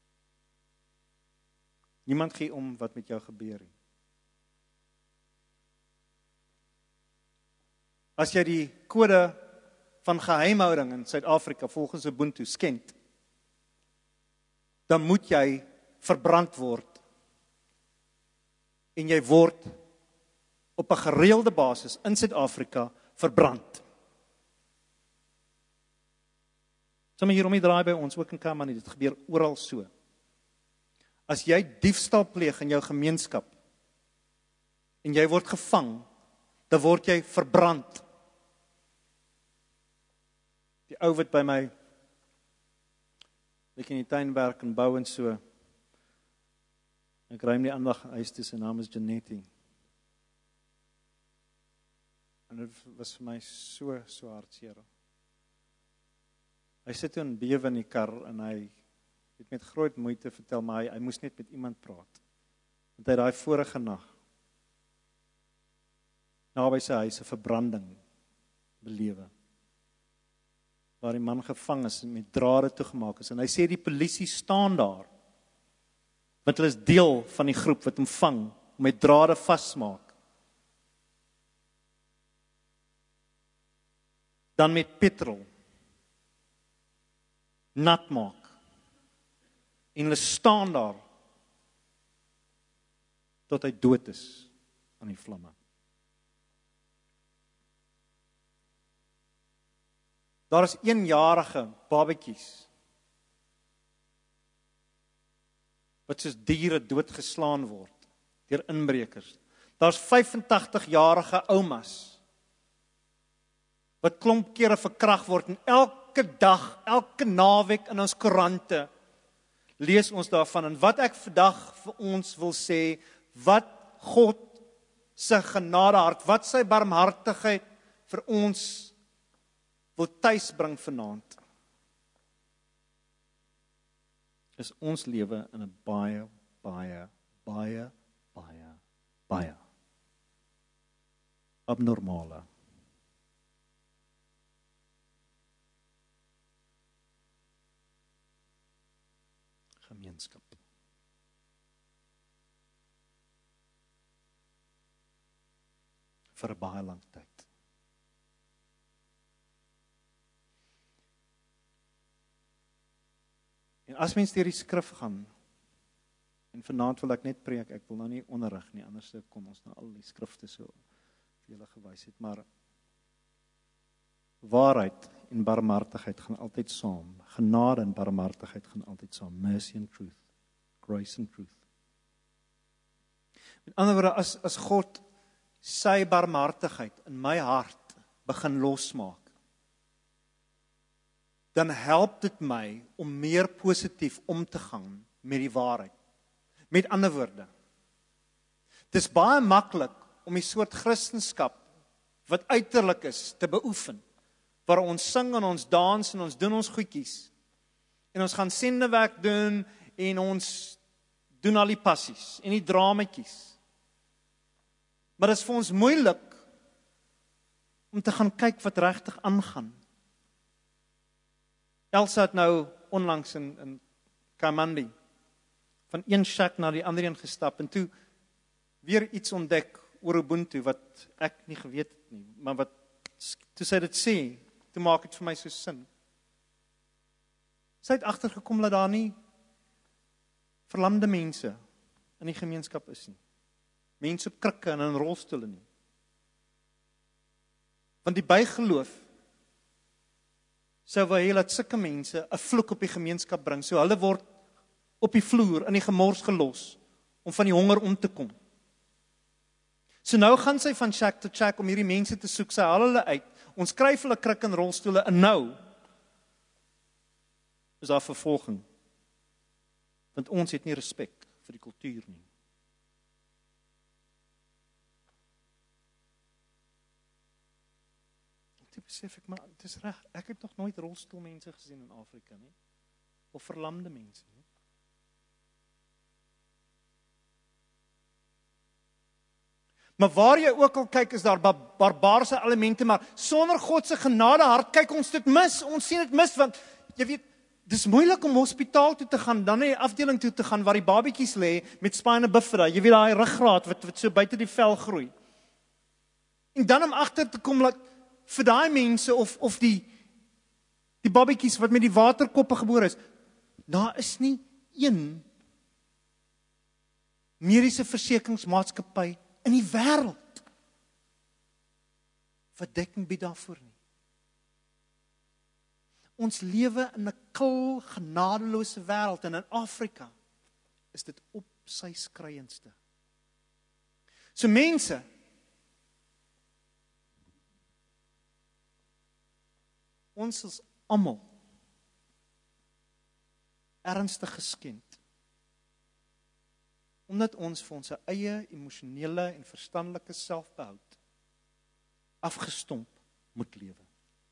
Niemand gee om wat met jou gebeur nie. As jy die kode van geheimhouding in Suid-Afrika volgens Ubuntu skend, dan moet jy verbrand word. En jy word op 'n gereelde basis in Suid-Afrika verbrand. Sommige hier om die draai by ons, ook in Kamani, dit gebeur oral so. As jy diefstal pleeg in jou gemeenskap, en jy word gevang, dan word jy verbrand. Die ou wat by my, ek in die tuin werk en bou en so, ek ruim die aandag huis toe, sy naam is Janetti. En dit was vir my so, so hartseer. Hy sit toe in bewe in die kar en hy het met groot moeite vertel, maar hy, hy moes net met iemand praat. Want hy daai vorige nag, naby sy huis 'n verbranding belewe, waar die man gevang is en met drade toegemaak is. En hy sê die polisie staan daar, want hulle is deel van die groep wat hom vang, om met drade vasmaak. Dan met petrol, nat maak. En hulle staan daar, tot hy dood is aan die vlamme. Daar is eenjarige babatjies wat soos diere doodgeslaan word deur inbrekers. Daar's vyfentagtig-jarige oumas wat klomp kere verkragt word en elke dag, elke naweek in ons koerante lees ons daarvan. En wat ek vandag vir ons wil sê, wat God se genadehart, wat sy barmhartigheid vir ons wil tuisbring vanaand, is ons lewe in 'n baie, baie, baie, baie, baie abnormale gemeenskap. Vir 'n baie lang tyd. En as mens deur die skrif gaan, en vanaand wil ek net preek, ek wil nou nie onderrig nie, anders kon ons nou al die skrifte so vir julle gewys het, maar waarheid en barmhartigheid gaan altyd saam. Genade en barmhartigheid gaan altyd saam. Mercy and truth. Grace and truth. Met ander woorde, as, as God sy barmhartigheid in my hart begin losmaak, dan help dit my om meer positief om te gaan met die waarheid. Met ander woorde, dit is baie maklik om die soort Christenskap wat uiterlik is te beoefen, waar ons sing en ons dans en ons doen ons goedjies, en ons gaan sendewerk doen en ons doen al die passies en die drametjies. Maar dit is vir ons moeilik om te gaan kyk wat regtig aangaan. Elsa het nou onlangs in, in Kamandi van een shack na die ander een gestap en toe weer iets ontdek oor Ubuntu wat ek nie geweet het nie, maar wat toe sy dit sê, toe maak dit vir my so sin. Sy het agtergekom dat daar nie verlamde mense in die gemeenskap is nie. Mense op krikke en in rolstoele nie. Want die bygeloof sou wou hê dat sulke mense 'n vloek op die gemeenskap bring, so hulle word op die vloer in die gemors gelos om van die honger om te kom. So nou gaan sy van shack tot shack om hierdie mense te soek, sy haal hulle uit. Ons skryf hulle krikke en rolstoele en nou is daar vervolging. Want ons het nie respek vir die kultuur nie. Toe besef ek, maar dit is reg, ek het nog nooit rolstoelmense gesien in Afrika nie, of verlamde mense nie. Maar waar jy ook al kyk, is daar barbaarse elemente, maar sonder God se genade hart kyk ons dit mis, ons sien dit mis, want jy weet, dis moeilik om hospitaal toe te gaan, dan 'n afdeling toe te gaan waar die babatjies lê met spina bifida, jy weet daai ruggraat wat wat so buite die vel groei. En dan om agter te kom dat vir daai mense of of die die babatjies wat met die waterkoppe gebore is, daar is nie een mediese versekeringsmaatskappy in die wêreld wat dekking bied daarvoor nie. Ons lewe in 'n kil, genadeloose wêreld en in Afrika is dit op sy skreiendste. So mense, ons is almal ernstig geskend, omdat ons vir ons eie emosionele en verstandelike selfbehoud afgestomp moet lewe.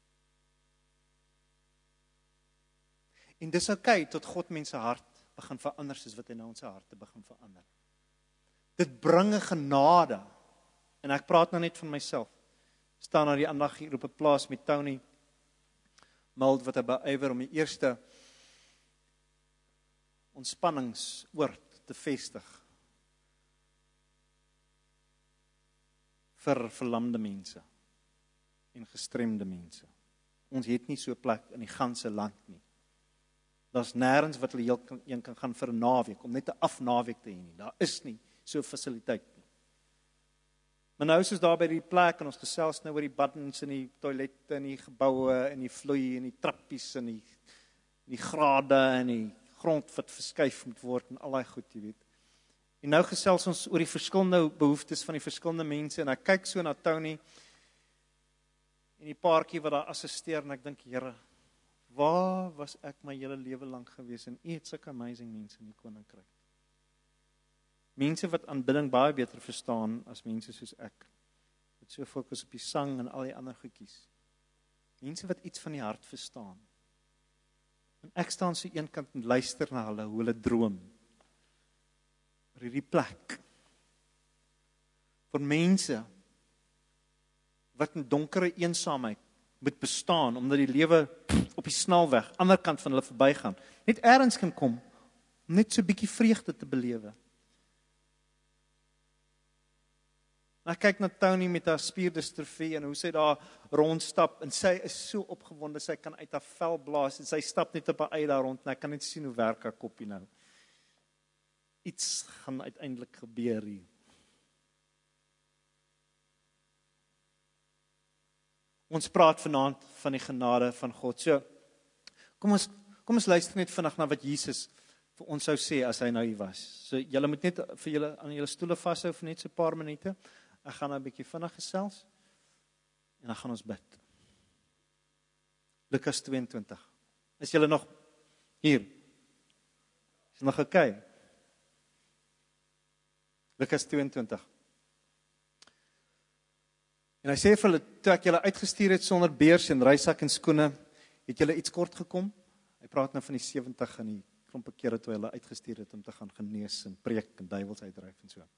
En dis oukei tot God mense hart begin verander soos wat hy nou ons harte begin verander. Dit bring 'n genade. En ek praat nou net van myself. Staan na die aandag hier op 'n plaas met Tony Mild wat hy beywer om die eerste ontspanningsoord te vestig vir verlamde mense en gestremde mense. Ons het nie so 'n plek in die ganse land nie. Daar's nêrens wat hulle heel een kan gaan vir 'n naweek, om net 'n afnaweek te hê nie. Daar is nie so 'n fasiliteit nie. Maar nou is ons daar by die plek en ons gesels nou oor die buttons en die toilette en die geboue en die vloei en die trappies en die, die grade en die grond wat verskuif moet word en al daai goed, jy weet. En nou gesels ons oor die verskillende behoeftes van die verskillende mense en ek kyk so na Tony en die paartjie wat daar assisteer en ek dink, Here, waar was ek my hele lewe lank gewees en U het sulke amazing mense in die koninkryk. Mense wat aanbidding baie beter verstaan as mense soos ek. Wat so fokus op die sang en al die ander goedjies. Mense wat iets van die hart verstaan. En ek staan so eenkant en luister na hulle, hoe hulle droom. Oor hierdie plek. Vir mense wat in donkere eensaamheid moet bestaan, omdat die lewe op die snelweg, ander kant van hulle verbygaan, net ergens kan kom, om net so 'n bietjie vreugde te belewe. Ek kyk na Tony met haar spierdistrofie en hoe sy daar rondstap en sy is so opgewonde, sy kan uit haar vel blaas en sy stap net op haar eie daar rond en ek kan net sien hoe werk haar koppie nou. Iets gaan uiteindelik gebeur hier. Ons praat vanaand van die genade van God. So, kom ons, kom ons luister net vinnig na wat Jesus vir ons sou sê as hy nou hier was. So julle moet net vir julle aan julle stoele vashou vir net so 'n paar minute. Ek gaan nou 'n bietjie vinnig gesels en dan gaan ons bid. Lukas twee en twintig. Is julle nog hier? Is nog okay? Lukas twee en twintig. En hy sê vir hulle, toe ek julle uitgestuur het sonder beurs en reisak en skoene, het julle iets kort gekom? Hy praat nou van die sewentig en die klompe kere toe hulle uitgestuur het om te gaan genees en preek en duiwels uitdryf en so.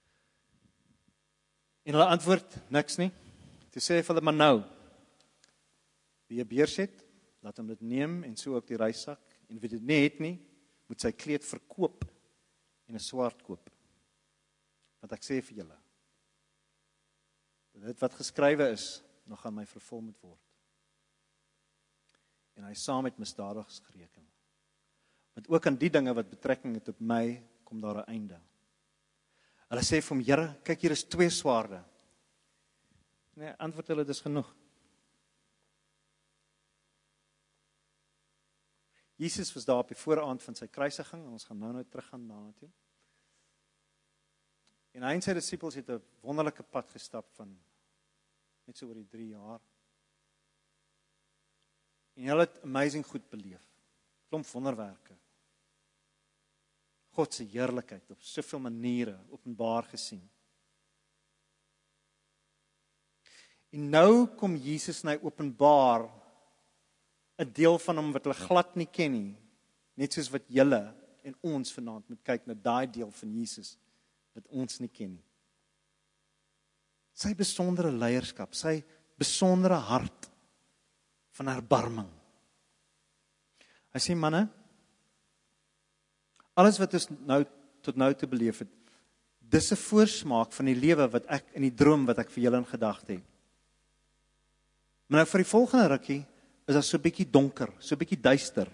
En hulle antwoord, niks nie. Toe sê hy vir hulle, maar nou, wie 'n beurs het, laat hom dit neem en so ook die reisak, en wie dit nie het nie, moet sy kleed verkoop en 'n swaard koop. Want ek sê vir julle, dat dit wat geskrywe is, nog aan my vervul moet word. En hy saam met misdadigers gereken. Want ook aan die dinge wat betrekking het op my, kom daar 'n einde. Hulle sê vir hom, Here, kyk hier is twee swaarde. Nee, antwoord hulle, dis genoeg. Jesus was daar op die vooraand van sy kruisiging, en ons gaan nou nou teruggaan daarna toe. En hy en sy disippels het 'n wonderlike pad gestap van net so oor die drie jaar. En hulle het amazing goed beleef. Klomp wonderwerke. God se heerlikheid op soveel maniere openbaar gesien. En nou kom Jesus na openbaar 'n deel van hom wat hulle glad nie ken nie. Net soos wat julle en ons vanaand moet kyk na daai deel van Jesus wat ons nie ken nie. Sy besondere leierskap, sy besondere hart van erbarming. Hy sê, manne, alles wat ons nou tot nou toe beleef het, dis 'n voorsmaak van die lewe wat ek in die droom wat ek vir julle in gedagte het. Maar nou vir die volgende rukkie is daar so 'n bietjie donker, so 'n bietjie duister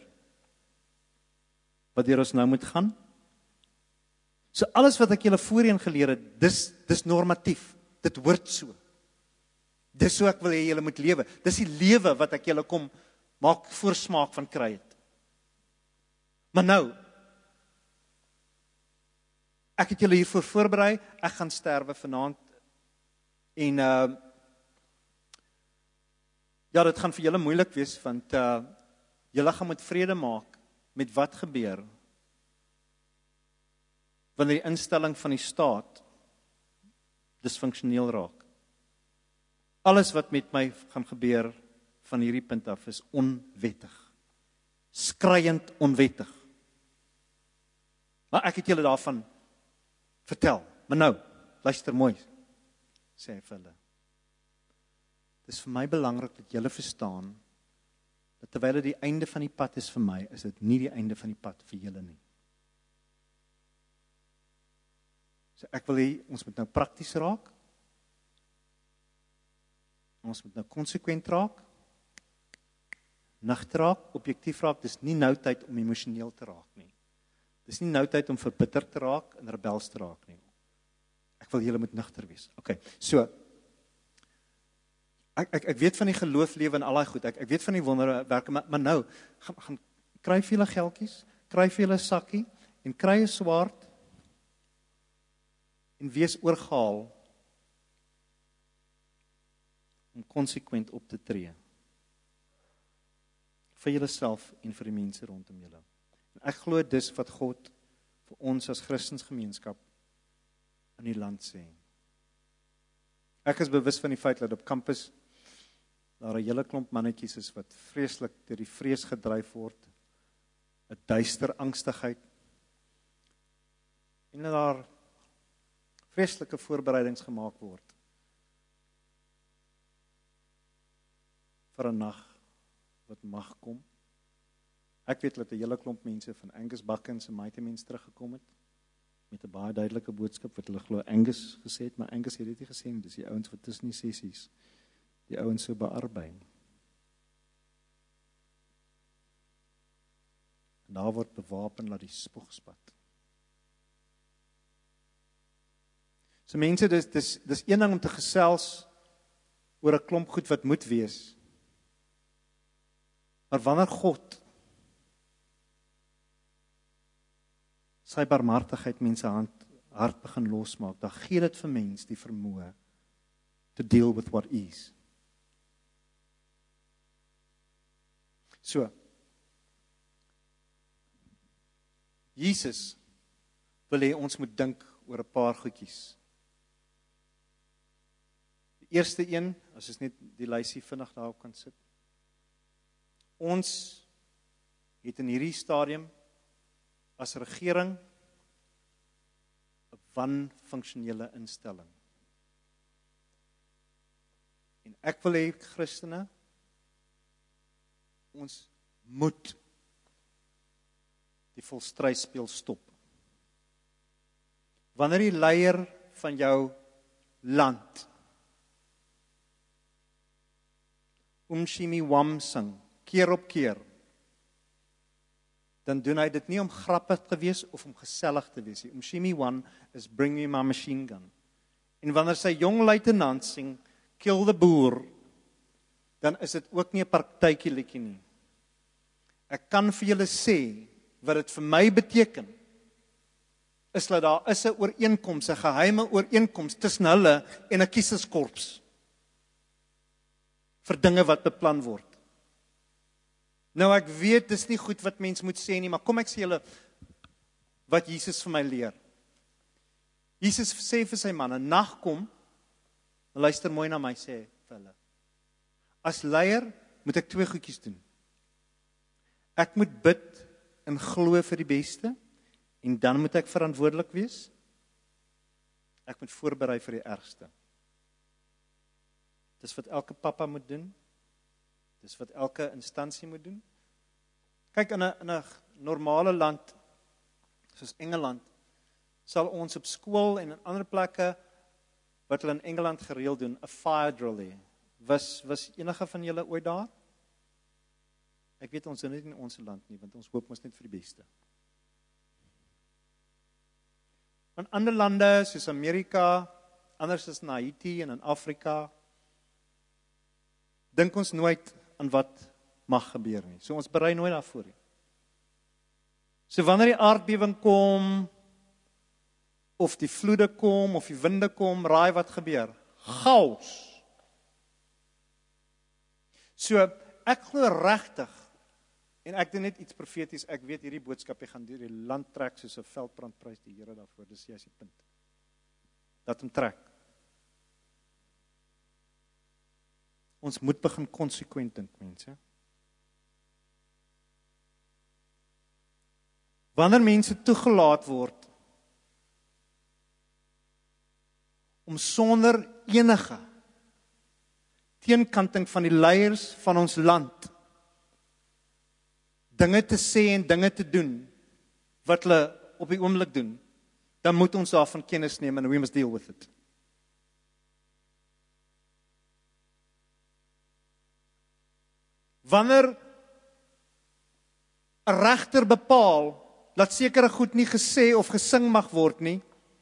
wat deur ons nou moet gaan. So alles wat ek julle voorheen geleer het, dis dis normatief. Dit hoort so. Dis so ek wil hê julle moet lewe. Dis die lewe wat ek julle kom maak voorsmaak van kry het. Maar nou, ek het julle hiervoor voorberei, ek gaan sterwe vanaand. En uh ja, dit gaan vir julle moeilik wees, want uh julle gaan moet vrede maak met wat gebeur wanneer die instelling van die staat disfunksioneel raak. Alles wat met my gaan gebeur van hierdie punt af is onwettig. Skreiend onwettig. Maar ek het julle daarvan vertel. Maar nou, luister mooi, sê hy vir hulle. Dit is vir my belangrik dat julle verstaan dat terwyl dit die einde van die pad is vir my, is dit nie die einde van die pad vir julle nie. So ek wil hê, ons moet nou prakties raak. Ons moet nou konsekwent raak. Nugter raak, objektief raak. Dis nie nou tyd om emosioneel te raak nie. Dis nie nou tyd om verbitterd te raak en rebels te raak nie. Ek wil julle moet nugter wees. Okay, so ek ek ek weet van die gelooflewe en al daai goed. Ek ek weet van die wonderwerke, maar, maar nou gaan gaan kry vir julle geldjies, kry vir julle sakkie en kry 'n swaard en wees oorgehaal om konsekwent op te tree vir julleself en vir die mense rondom julle. En ek glo dis wat God vir ons as Christensgemeenskap in die land sê. Ek is bewus van die feit dat op kampus daar 'n hele klomp mannetjies is wat vreeslik deur die vrees gedryf word, 'n duister angstigheid, en dat daar vreeslike voorbereidings gemaak word vir 'n nag wat mag kom. Ek weet dat 'n hele klomp mense van Angus Buchan se Mighty Men teruggekom het met 'n baie duidelike boodskap wat hulle glo Angus gesê het, maar Angus het dit nie gesê nie, dis die ouens wat tussen die sessies die ouens so bearbei. En daar word bewapen laat die spoeg spat. So mense, dis dis dis een ding om te gesels oor 'n klomp goed wat moet wees. Maar wanneer God sy barmhartigheid mense hand, hart begin losmaak, dan gee dit vir mens die vermoë to deal with what is. So, Jesus wil hê ons moet dink oor 'n paar goedjies. Die eerste een, as ons net die lysie vinnig daarop kan sit. Ons het in hierdie stadium as regering 'n wanfunksionele instelling. En ek wil hê Christene, ons moet die volstrysspeel stop. Wanneer die leier van jou land Umshimi Wam sing, keer op keer, dan doen hy dit nie om grappig te wees of om gesellig te wees. Umshimi Wam is bring me my machine gun. En wanneer sy jong luitenant sing, kill the boer, dan is dit ook nie 'n partytjie liedjie nie. Ek kan vir julle sê, wat dit vir my beteken, is dat daar is 'n ooreenkoms, 'n geheime ooreenkoms tussen hulle en 'n kieserskorps vir dinge wat beplan word. Nou ek weet, dis nie goed wat mens moet sê nie, maar kom ek sê julle wat Jesus vir my leer. Jesus sê vir sy man, 'n nag kom, luister mooi na my, sê vir hulle. As leier moet ek twee goedjies doen. Ek moet bid en glo vir die beste, en dan moet ek verantwoordelik wees. Ek moet voorberei vir die ergste. Dis wat elke pappa moet doen. Dis wat elke instansie moet doen. Kyk, in 'n in 'n normale land, soos Engeland, sal ons op skool en in ander plekke, wat hulle in Engeland gereeld doen, 'n fire drill hê. Was, was enige van julle ooit daar? Ek weet ons is nie in ons land nie, want ons hoop mos net vir die beste. In ander lande, soos Amerika, anders as in Haiti en in Afrika, dink ons nooit aan wat mag gebeur nie. So ons berei nooit daarvoor nie. So wanneer die aardbewing kom, of die vloede kom, of die winde kom, raai wat gebeur? Chaos. So, ek glo regtig, en ek doen net iets profeties, ek weet hierdie boodskap, jy gaan deur die land trek soos 'n veldbrand, prys die Here daarvoor, dis jy as die punt. Dat hom trek. Ons moet begin konsekwent dink, mense. Wanneer mense toegelaat word om sonder enige teenkanting van die leiers van ons land dinge te sê en dinge te doen wat hulle op die oomblik doen, dan moet ons daarvan kennis neem and we must deal with it. Wanneer 'n regter bepaal dat sekere goed nie gesê of gesing mag word nie,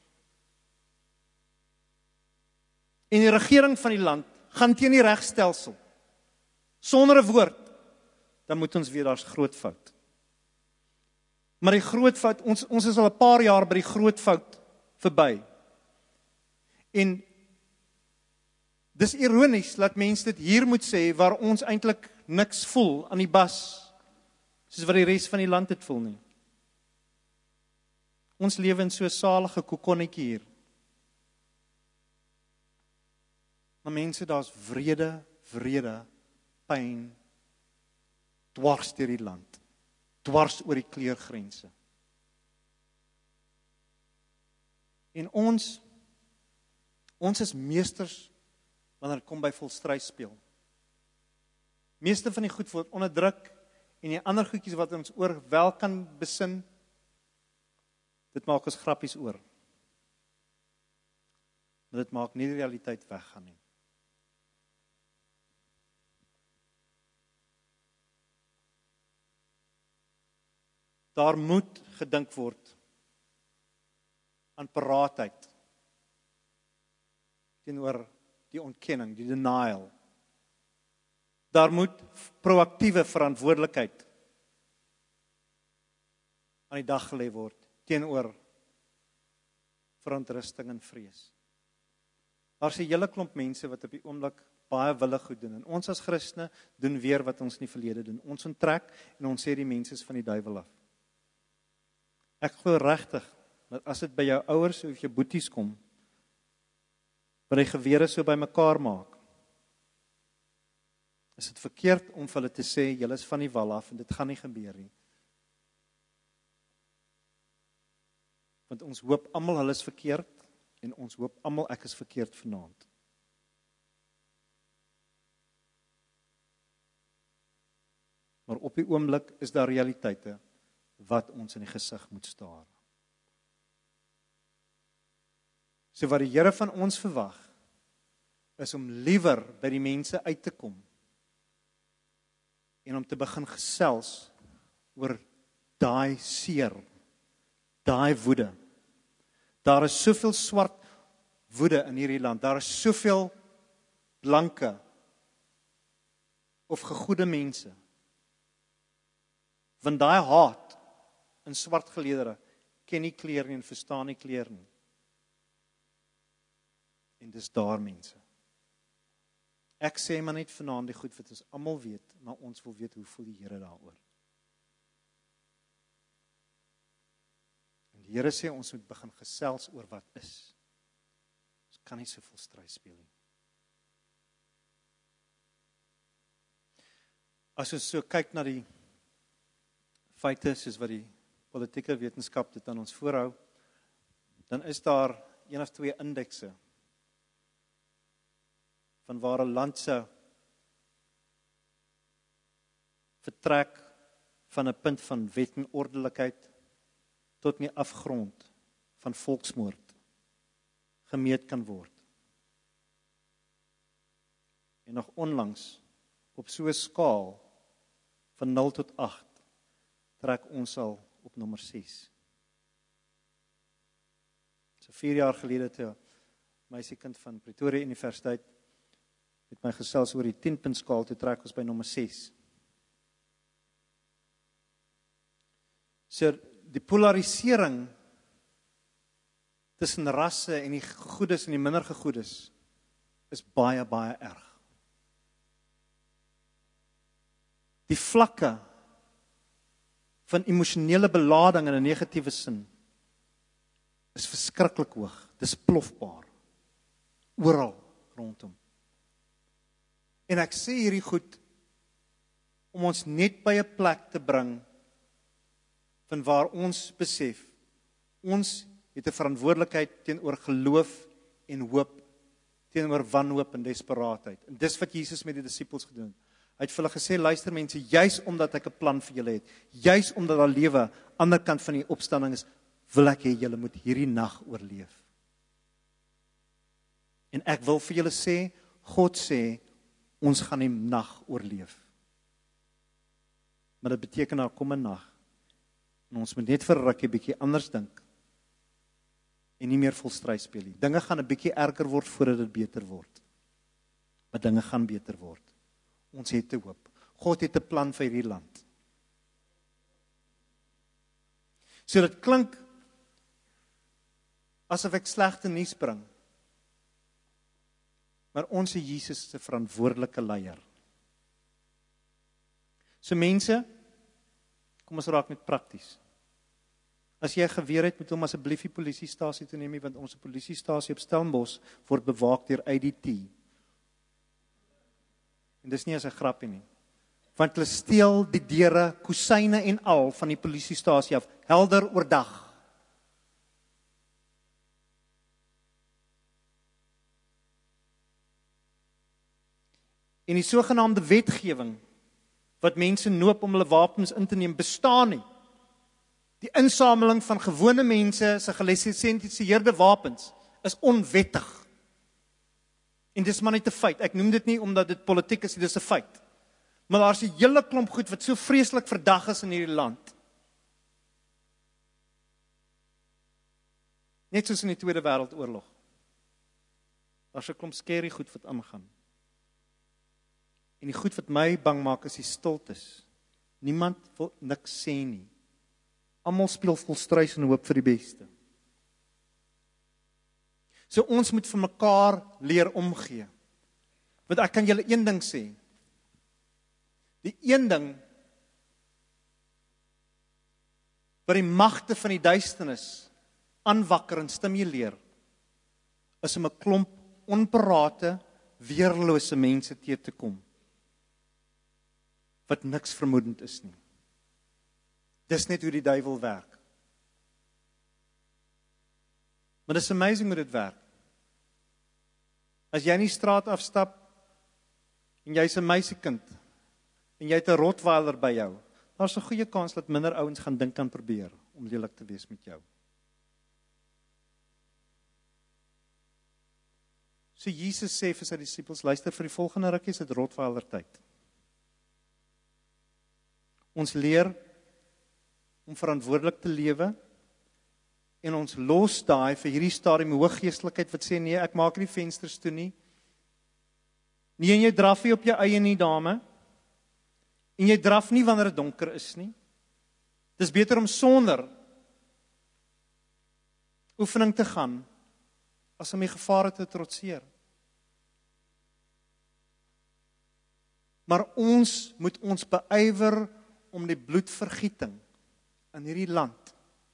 en die regering van die land gaan teen die regstelsel, sonder 'n woord, dan moet ons weet daar's groot fout. Maar die groot fout, ons, ons is al 'n paar jaar by die groot fout verby. En dis ironies dat mense dit hier moet sê, waar ons eintlik niks voel aan die bas, soos wat die res van die land het voel nie. Ons lewe in so 'n salige kokonnetjie hier. Maar mense, daar's vrede, vrede, pyn, dwars deur die land, dwars oor die kleurgrense. En ons, ons is meesters, wanneer dit kom by volstrysspeel. Meeste van die goed word onderdruk, en die ander goedjies wat ons oor wel kan besin, dit maak ons grappies oor. Maar dit maak nie die realiteit weggaan nie. Daar moet gedink word aan paraatheid teenoor die ontkenning, die denial. Daar moet proaktiewe verantwoordelikheid aan die dag gelê word teenoor verontrusting en vrees. Daar's 'n hele klomp mense wat op die oomblik baie willig goed doen. En ons as Christene doen weer wat ons in die verlede doen. Ons onttrek en ons sê die mense is van die duiwel af. Ek glo regtig dat as dit by jou ouers of jou boeties kom, wat die gewere so bymekaar maak, is dit verkeerd om vir hulle te sê, julle is van die wal af en dit gaan nie gebeur nie. Want ons hoop almal hulle is verkeerd en ons hoop almal ek is verkeerd vanaand. Maar op die oomblik is daar realiteite wat ons in die gesig moet staar. So wat die Here van ons verwag, is om liewer by die mense uit te kom en om te begin gesels oor daai seer, daai woede. Daar is soveel swart woede in hierdie land, daar is soveel blanke of gegoede mense. Want daai haat in swart geleedere ken nie kleur nie en verstaan nie kleur nie. En dis daar mense. Ek sê maar net vanaand die goed wat ons almal weet, maar ons wil weet hoe voel die Here daaroor. En die Here sê ons moet begin gesels oor wat is. Ons kan nie soveel stryd speel nie. As ons so kyk na die feite soos wat die politieke wetenskap dit aan ons voorhou, dan is daar een of twee indekse van waar 'n land se vertrek van 'n punt van wet en ordelikheid tot in die afgrond van volksmoord gemeet kan word. En nog onlangs op so 'n skaal van nul tot agt trek ons al op nommer ses. So vier jaar gelede toe meisiekind van Pretoria Universiteit het my gesels oor die tien punt skaal, toe trek ons by nommer ses. So die polarisering tussen rasse en die gegoedes en die minder gegoedes is baie, baie erg. Die vlakke van emosionele belading in 'n negatiewe sin is verskriklik hoog. Dis plofbaar. Oral rondom. En ek sê hierdie goed om ons net by 'n plek te bring van waar ons besef, ons het 'n verantwoordelikheid teenoor geloof en hoop, teenoor wanhoop en desperaatheid. En dis wat Jesus met die disippels gedoen het. Hy het vir hulle gesê, luister mense, juis omdat ek 'n plan vir julle het, juis omdat daar lewe aan die ander kant van die opstanding is, wil ek hê julle moet hierdie nag oorleef. En ek wil vir julle sê, God sê, ons gaan die nag oorleef. Maar dit beteken daar kom 'n nag. En ons moet net vir 'n rukkie bietjie anders dink. En nie meer vol stryd speel nie. Dinge gaan 'n bietjie erger word voordat dit beter word. Maar dinge gaan beter word. Ons het te hoop. God het 'n plan vir hierdie land. So dit klink asof ek slegte nuus bring. Maar ons is Jesus se verantwoordelike leier. So mense, kom ons raak net prakties. As jy 'n geweer het, moet hom asseblief die polisiestasie toe neem nie, want ons polisiestasie op Stellenbosch word bewaak deur I D T. En dis nie as 'n grappie nie. Want hulle steel die deure, kusyne en al van die polisiestasie af, helder oordag. En die sogenaamde wetgewing wat mense noop om hulle wapens in te neem, bestaan nie. Die insameling van gewone mense se gelisensieerde wapens is onwettig. En dis maar net 'n feit. Ek noem dit nie omdat dit politiek is, dit is 'n feit. Maar daar's 'n hele klomp goed wat so vreeslik verdag is in hierdie land. Net soos in die Tweede Wêreldoorlog. Daar's 'n klomp skerry goed wat aangaan. En die goed wat my bang maak is die stiltes. Niemand wil niks sê nie. Almal speel vol struis en hoop vir die beste. So ons moet vir mekaar leer omgee. Want ek kan julle een ding sê. Die een ding wat die magte van die duisternis aanwakker en stimuleer, is om 'n klomp onparate, weerlose mense teë te kom, wat niks vermoedend is nie. Dis net hoe die duiwel werk. Maar dis amazing hoe dit werk. As jy in die straat afstap, en jy's 'n meisiekind, en jy het 'n Rottweiler by jou, daar's 'n goeie kans dat minder ouens gaan dink aan probeer, om lelik te wees met jou. So Jesus sê vir sy disippels, luister, vir die volgende rukkie is dit Rottweiler tyd. Ons leer om verantwoordelik te lewe, en ons los daai vir hierdie stadium hooggeestelikheid wat sê, nee, ek maak nie vensters toe nie. Nee, en jy draf nie op jou eie nie, dame. En jy draf nie wanneer dit donker is nie. Dis beter om sonder oefening te gaan, as om die gevare te trotseer. Maar ons moet ons beywer om die bloedvergieting in hierdie land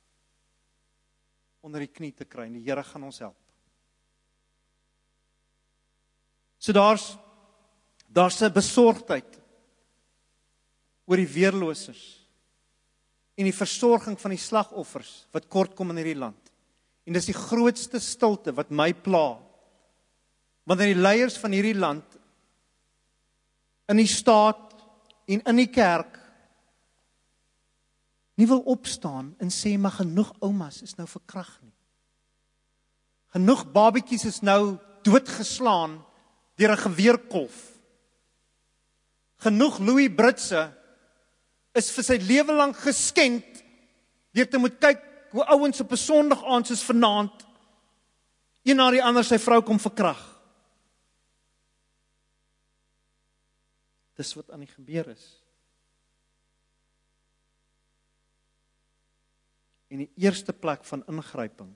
onder die knie te kry, en die Here gaan ons help. So daar's daar's 'n besorgdheid oor die weerloses en die versorging van die slagoffers wat kort kom in hierdie land. En dis die grootste stilte wat my pla. Wanneer die leiers van hierdie land in die staat en in die kerk nie wil opstaan en sê, maar genoeg oumas is nou verkrag nie. Genoeg babetjies is nou doodgeslaan deur 'n geweerkolf. Genoeg Louis Britse is vir sy lewe lank geskend deur te moet kyk hoe ouens op 'n Sondag aand soos vanaand een na die ander sy vrou kom verkrag. Dis wat aan die gebeur is. En die eerste plek van ingryping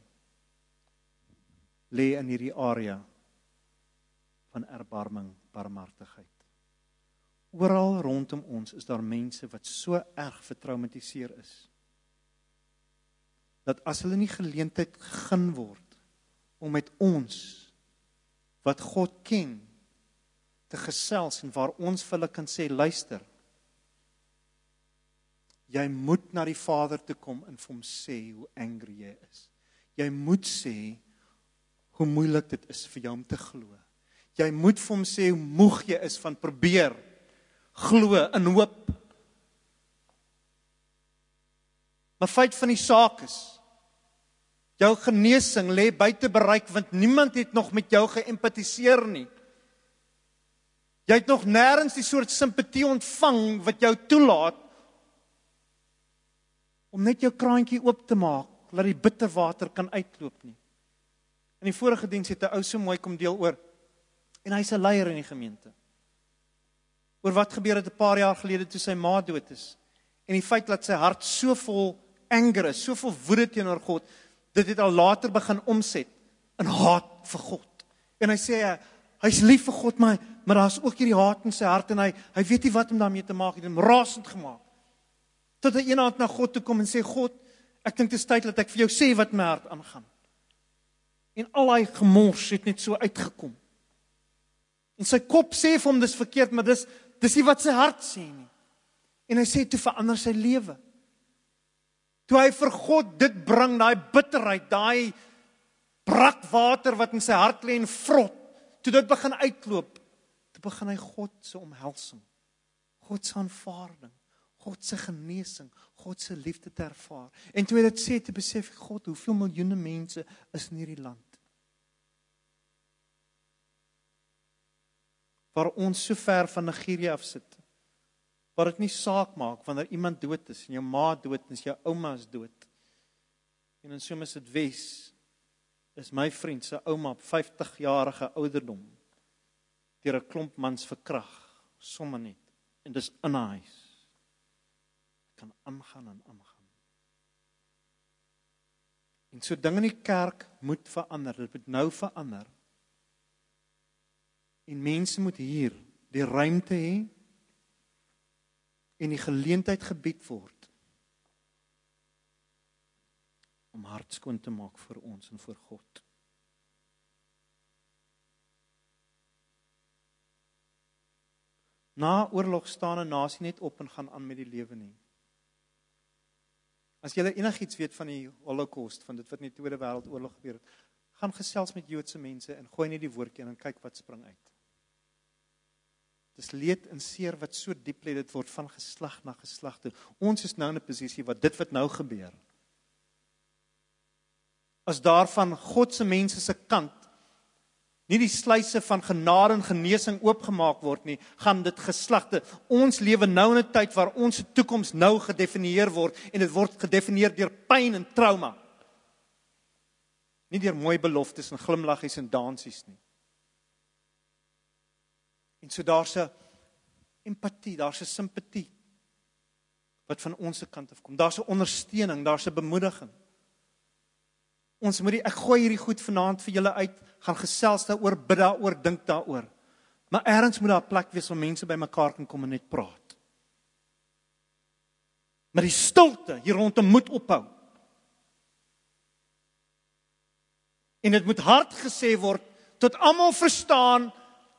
lê in hierdie area van erbarming, barmhartigheid. Oral rondom ons is daar mense wat so erg vertraumatiseer is, dat as hulle nie geleentheid gegee word om met ons, wat God ken, te gesels en waar ons vir hulle kan sê, luister, jy moet na die Vader toe kom en vir hom sê hoe angry jy is. Jy moet sê hoe moeilik dit is vir jou om te glo. Jy moet vir hom sê hoe moeg jy is van probeer glo in hoop. Maar feit van die saak is, jou genesing lê buite bereik, want niemand het nog met jou geëmpatiseer nie. Jy het nog nêrens die soort simpatie ontvang wat jou toelaat om net jou kraantjie oop te maak, laat die bitter water kan uitloop nie. In die vorige diens het 'n ou so mooi kom deel oor, en hy's 'n leier in die gemeente, oor wat gebeur het 'n paar jaar gelede toe sy ma dood is, en die feit dat sy hart so vol anger is, so vol woede teenoor God, dit het al later begin omset in haat vir God. En hy sê, hy's lief vir God, maar, maar daar's ook hierdie haat in sy hart, en hy, hy weet nie wat om daarmee te maak, hy het hom rasend gemaak. Tot hy eendag na God toe kom en sê, God, ek dink dit is tyd dat ek vir jou sê wat my hart aangaan. En al hy gemors het net so uitgekom. En sy kop sê vir hom, dis verkeerd, maar dis, dis nie wat sy hart sê nie. En hy sê, toe verander sy lewe. Toe hy vir God dit bring, daai bitterheid, daai brakwater wat in sy hart lê en vrot, toe dit begin uitloop, toe begin hy God se omhelsing, God se aanvaarding, God se genesing, God se liefde te ervaar. En toe hy dit sê, te besef ek, God, hoeveel miljoene mense is in hierdie land, waar ons so ver van Nigeria af sit, waar dit nie saak maak wanneer iemand dood is, en jou ma dood is, jou ouma is dood. En in soms het Wes, is my vriend se ouma op vyftig-jarige ouderdom, deur 'n klomp mans verkrag, sommer net, en dis in 'n huis. Kan aangaan en aangaan. En so ding in die kerk moet verander, dit moet nou verander. En mense moet hier die ruimte hê en die geleentheid gebied word om hartskoon te maak vir ons en vir God. Na oorlog staan 'n nasie net op en gaan aan met die lewe nie. As jy enigiets weet van die Holocaust, van dit wat in die Tweede Wêreldoorlog gebeur het, gaan gesels met Joodse mense en gooi net die woordjie in en kyk wat spring uit. Dis leed en seer wat so diep lê, dit word van geslag na geslag toe. Ons is nou in 'n posisie wat dit wat nou gebeur, as daarvan God se mense se kant nie die sluise van genade en genesing oopgemaak word nie, gaan dit geslagte. Ons lewe nou in 'n tyd waar ons toekoms nou gedefinieer word en dit word gedefinieer deur pyn en trauma. Nie deur mooi beloftes en glimlaggies en dansies nie. En so daar's 'n empatie, daar's 'n simpatie wat van ons se kant af kom. Daar's 'n ondersteuning, daar's 'n bemoediging. Ons moet die, ek gooi hierdie goed vanaand vir julle uit, gaan gesels daaroor, bid daaroor, dink daaroor. Maar ergens moet daar 'n plek wees waar mense by mekaar kan kom en net praat. Maar die stilte hier rondom moet ophou. En dit moet hard gesê word, tot almal verstaan,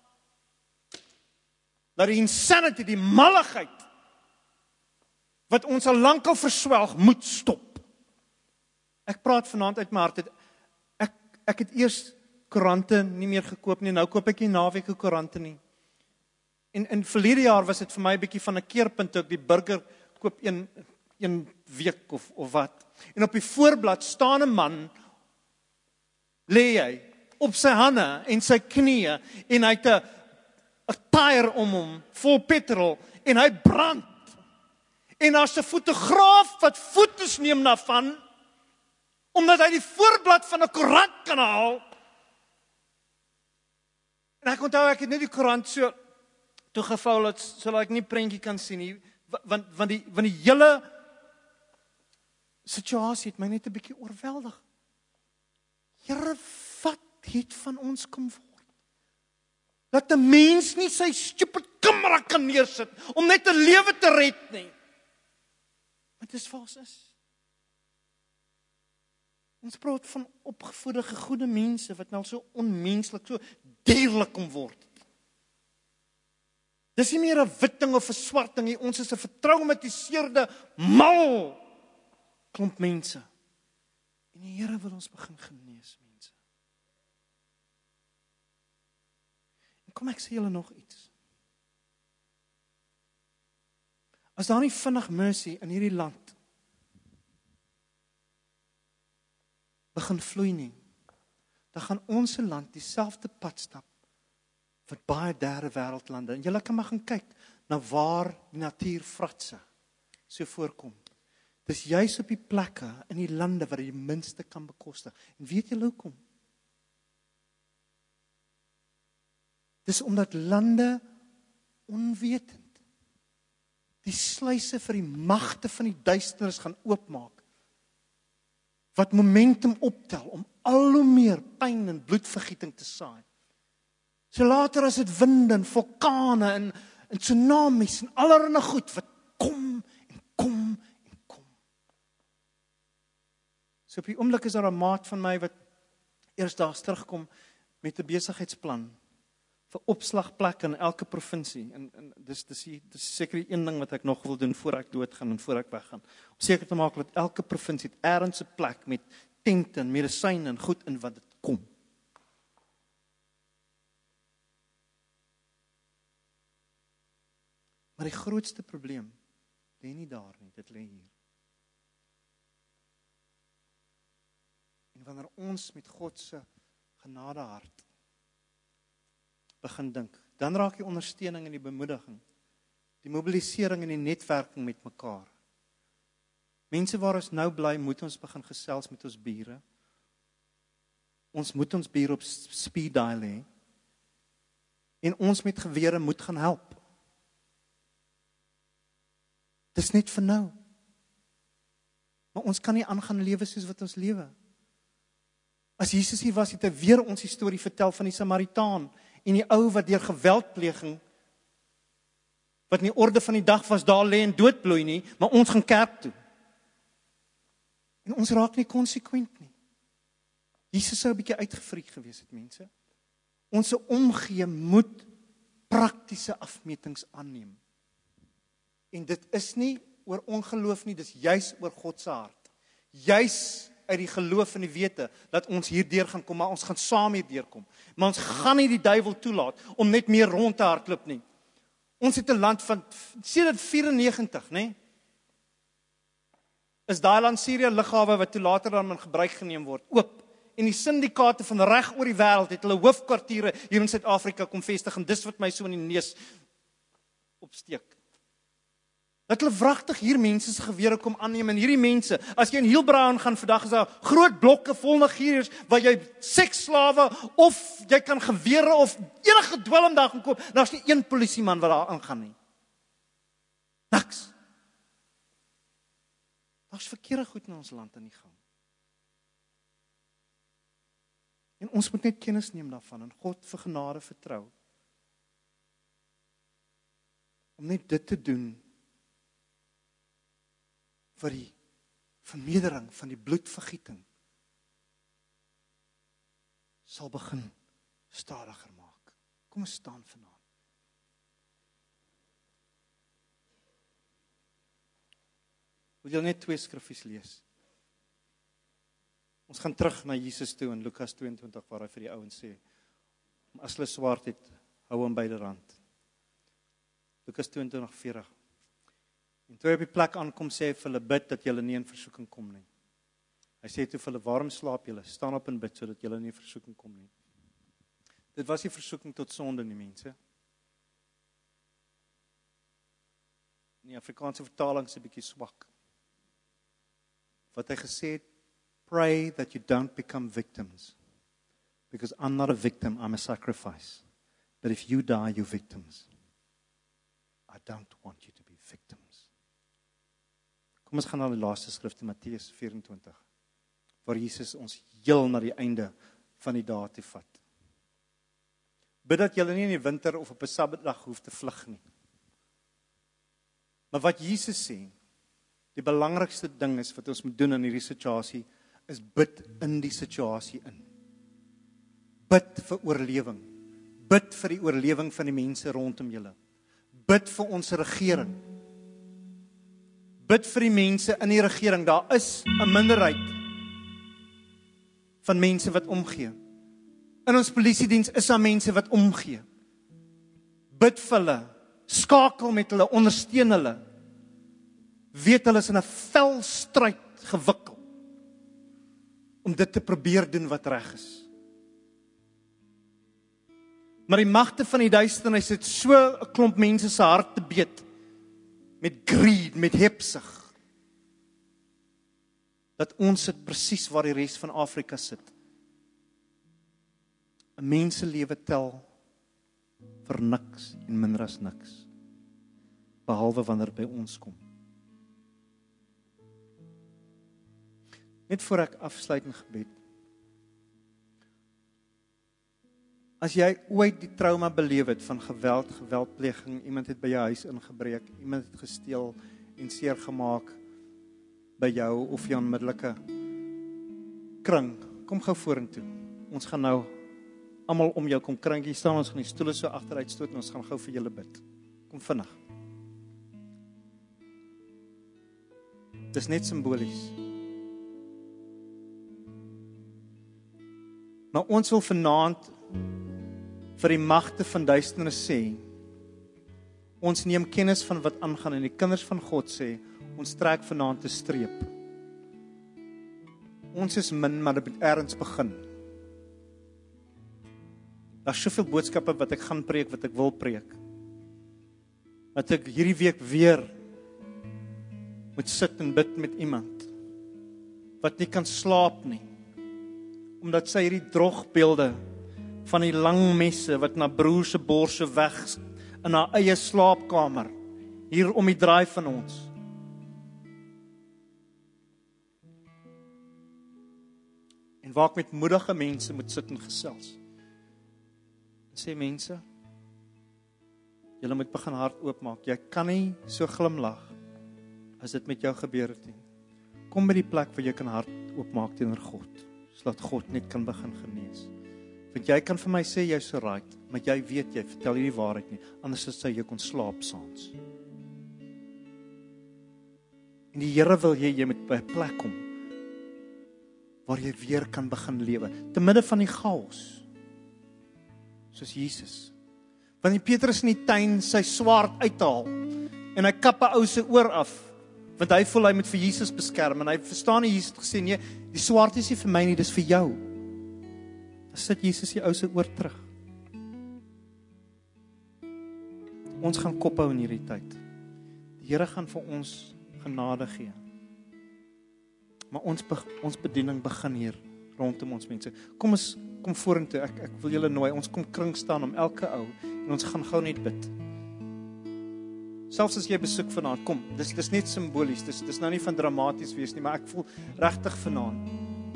dat die insanity, die malligheid, wat ons al lankal verswelg, moet stop. Ek praat vanaand uit my hart. Ek, ek het eers koerante nie meer gekoop nie, nou koop ek nie naweek koerante nie. En in verlede jaar was dit vir my 'n bietjie van 'n keerpunt, toe ek die burger koop een, een week of, of wat. En op die voorblad staan 'n man, lê hy op sy hande en sy knieë, en hy het 'n 'n tyre om hom, vol petrol, en hy brand. En daar's 'n fotograaf wat foto's neem daarvan, omdat hy die voorblad van 'n koerant kan haal. En ek onthou, ek het net die koerant so toegevou, dat sodat ek nie prentjie kan sien nie, want, want, die, want die hele situasie het my net 'n bietjie oorweldig. Here, wat het van ons kom word? Dat 'n mens nie sy stupid kamera kan neersit, om net 'n lewe te red nie. Maar dis wat ons is. Ons praat van opgevoede, goeie mense, wat nou so onmenslik, so dierlik kom word. Dis nie meer 'n wit ding of 'n swart ding nie, ons is 'n vertraumatiseerde, mal klomp mense. En die Here wil ons begin genees, mense. En kom ek sê julle nog iets. As daar nie vinnig mercy in hierdie land begin vloei nie, dan gaan ons land dieselfde pad stap wat baie derde wêreldlande. En julle kan maar gaan kyk na waar die natuurfratse so voorkom. Dis juis op die plekke in die lande wat die minste kan bekostig. En weet julle hoekom? Dis omdat lande onwetend die sluise vir die magte van die duisternis gaan oopmaak, wat momentum optel om al hoe meer pyn en bloedvergieting te saai. So later as dit winde en vulkane en, en tsunamies en allerlei goed wat kom en kom en kom. So op die oomblik is daar 'n maat van my wat eersdaags terugkom met 'n besigheidsplan vir opslagplekke in elke provinsie. En, en dis dis dis seker die een ding wat ek nog wil doen voor ek doodgaan en voor ek weggaan. Om seker te maak dat elke provinsie ergens 'n plek met tente en medisyne en goed in wat dit kom. Maar die grootste probleem lê nie daar nie, dit lê hier. En wanneer ons met God se genade hart begin dink, dan raak die ondersteuning en die bemoediging, die mobilisering en die netwerking met mekaar. Mense waar ons nou bly, moet ons begin gesels met ons bure. Ons moet ons bure op speed dial hê. En ons met gewere moet gaan help. Dis net vir nou. Maar ons kan nie aangaan lewe soos wat ons lewe. As Jesus hier was, het hy weer ons die storie vertel van die Samaritaan en die ou wat deur geweldpleging wat nie orde van die dag was, daar lê en doodbloei nie, maar ons gaan kerk toe. En ons raak nie konsekwent nie. Jesus sou 'n bietjie uitgevriek gewees het, mense. Ons omgee moet praktiese afmetings aanneem. En dit is nie oor ongeloof nie, dis juis oor God se hart. Juis uit die geloof en die wete dat ons hierdeur gaan kom, maar ons gaan saam hierdeur kom. Maar ons gaan nie die duiwel toelaat om net meer rond te hardloop nie. Ons het 'n land van sedert vyf-en-negentig, nê? Is daai land Sirië lughawe wat toe later dan in gebruik geneem word, oop. En die syndikaate van reg oor die wêreld het hulle hoofkwartiere hier in Suid-Afrika kom vestig en dis wat my so in die neus opsteek. Dat hulle wragtig hier mense se gewere kom aanneem en hierdie mense, as jy in Heilbron gaan vandag is daar groot blokke vol Nigeriërs waar jy seksslawe of jy kan gewere of enige dwelm daar gaan koop, daar's nie een polisieman wat daar aangaan nie. Niks. Daar's verkeerde goed in ons land aan die gang. En ons moet net kennis neem daarvan en God vir genade vertrou. Om net dit te doen vir die vermeerdering van die bloedvergieting sal begin stadiger maak. Kom ons staan vanaand. Wil jy net twee skriffies lees? Ons gaan terug na Jesus toe in Lukas twee-en-twintig waar hy vir die ouens sê, as hulle swaard het, hou hom byderhand. Lukas twee-en-twintig veertig. En toe hy op die plek aankom, sê hy vir hulle bid dat julle nie in versoeking kom nie. Hy sê toe vir hulle, waarom slaap julle? Staan op en bid sodat julle nie in versoeking kom nie. Dit was nie versoeking tot sonde nie, mense. In die Afrikaanse vertaling is 'n bietjie swak. Wat hy gesê het, pray that you don't become victims. Because I'm not a victim, I'm a sacrifice. But if you die, you're victims. I don't want you to be victims. Kom ons gaan na die laaste skrif, Matteus vyf-en-twintig, waar Jesus ons heel na die einde van die dae toe vat. Bid dat julle nie in die winter of op 'n Sabbatdag hoef te vlug nie. Maar wat Jesus sê, die belangrikste ding is wat ons moet doen in hierdie situasie, is bid in die situasie in. Bid vir oorlewing. Bid vir die oorlewing van die mense rondom julle. Bid vir ons regering. Bid vir die mense in die regering. Daar is 'n minderheid van mense wat omgee. In ons polisiediens is daar mense wat omgee. Bid vir hulle. Skakel met hulle, ondersteun hulle. Weet hulle is in 'n vel stryd gewikkel om dit te probeer doen wat reg is. Maar die magte van die duisternis het so 'n klomp mense se harte beet met greed, met hebsug, dat ons sit presies waar die res van Afrika sit. 'n Menselewe tel vir niks en minder as niks, behalwe wanneer by ons kom. Net voor ek afsluit in gebed. As jy ooit die trauma beleef het van geweld, geweldpleging, iemand het by jou huis ingebreek, iemand het gesteel en seer gemaak by jou of jou onmiddellike kring, kom gou vorentoe. Ons gaan nou almal om jou kom kring. Hier staan ons gaan die stoele so agteruit stoot en ons gaan gou vir julle bid. Kom vinnig. Dis net simbolies. Maar ons wil vanaand vir die magte van duisternis sê, ons neem kennis van wat aangaan en die kinders van God sê, ons trek vanaand 'n streep. Ons is min, maar dit moet ergens begin. Daar's soveel boodskappe wat ek gaan preek, wat ek wil preek. Dat ek hierdie week weer moet sit en bid met iemand wat nie kan slaap nie, omdat sy hierdie drogbeelde van die lang messe wat na broer se borse weg in haar eie slaapkamer hier om die draai van ons. En waar ek met moedige mense moet sit en gesels. En sê mense, julle moet begin hart oopmaak. Jy kan nie so glimlag as dit met jou gebeur het nie. Kom by die plek waar jy kan hart oopmaak teenoor God, sodat God net kan begin genees. Want jy kan vir my sê jy's so right, maar jy weet jy vertel jy die waarheid nie, anders sou jy kon slaap saans. En die Here wil jy jy moet by 'n plek kom waar jy weer kan begin lewe, te midde van die chaos, soos Jesus. Wanneer Petrus in die tuin sy swaard uithaal en hy kap 'n ou se oor af, want hy voel hy moet vir Jesus beskerm en hy verstaan nie Jesus het gesê nee, die swaard is nie vir my nie, dis vir jou. Dan sit Jesus die ou se oor terug. Ons gaan kophou in hierdie tyd. Die Here gaan vir ons genade gee. Maar ons ons bediening begin hier rondom ons mense. Kom ons kom vorentoe. Ek ek wil julle nooi. Ons kom kring staan om elke ou en ons gaan gou net bid. Selfs as jy besoek vanaand, kom. Dis dis net simbolies. Dis dis nou nie van dramaties wees nie, maar ek voel regtig vanaand.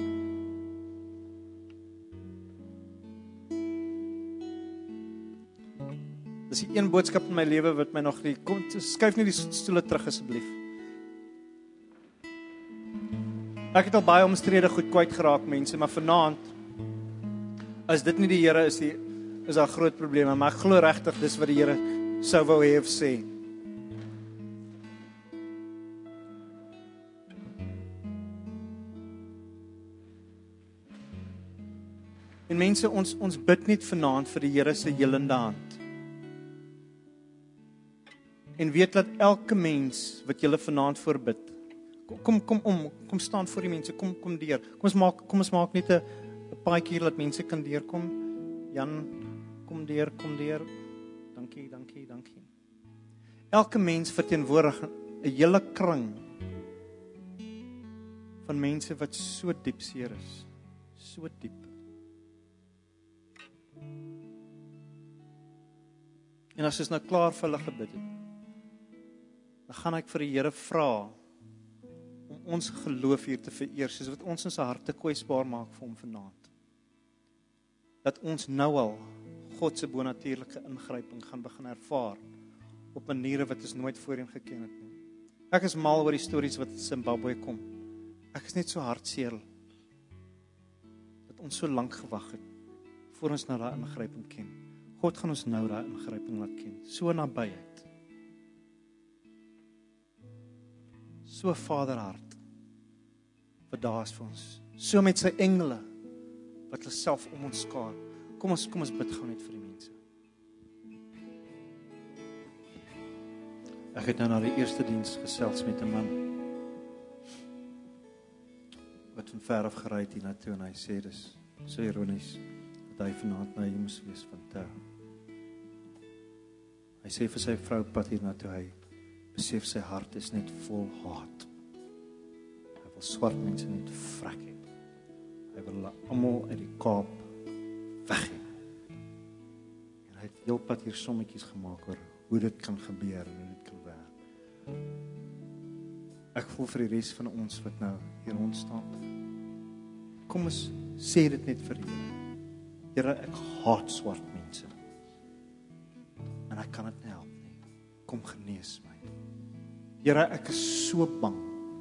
Dis die een boodskap in my lewe wat my nog nie kom. Skuif net die stoele terug asseblief. Ek het al baie omstrede goed kwyt geraak mense, maar vanaand as dit nie die Here is die is daar groot probleme, maar ek glo regtig dis wat die Here sou wou hê of sê. En mense, ons ons bid net vanaand vir die Here se helende hand. En weet dat elke mens wat julle vanaand voorbid, kom kom om, kom staan voor die mense, kom kom deur. Kom ons maak kom ons maak net 'n 'n paadjie hier dat mense kan deurkom. Jan, kom deur, kom deur. Dankie, dankie, dankie. Elke mens verteenwoordig 'n hele kring van mense wat so diep seer is. So diep. En as ons nou klaar vir hulle gebid het, dan gaan ek vir die Here vra om ons geloof hier te vereer, soos wat ons ons harte kwesbaar maak vir hom vanaand. Dat ons nou al God se bonatuurlike ingryping gaan begin ervaar op maniere wat ons nooit voorheen geken het nie. Ek is mal oor die stories wat in Zimbabwe kom. Ek is net so hartseer dat ons so lank gewag het voor ons na daai ingryping ken. God gaan ons nou daai ingryping laat ken. So nabyheid. So Vaderhart wat daar is vir ons. So met sy engele wat hulle self om ons skaar. Kom ons kom ons bid gou net vir die mense. Ek het nou na die eerste diens gesels met 'n man wat van ver af gery het hiernatoe en hy sê dis so ironies dat hy vanaand nou hier moes wees van te. Hy sê vir sy vrou pad hiernatoe, hy besef sy hart is net vol haat. Hy wil swart mense net vrek hê. Hy wil hulle almal uit die Kaap weg hê. En hy het heel pad hier sommetjies gemaak oor hoe dit kan gebeur en hoe dit kan werk. Ek voel vir die res van ons wat nou hier rond staan. Kom ons sê dit net vir die Here. Here, ek haat swart mense. En ek kan dit nie help nie. Kom genees my. Here, ek is so bang.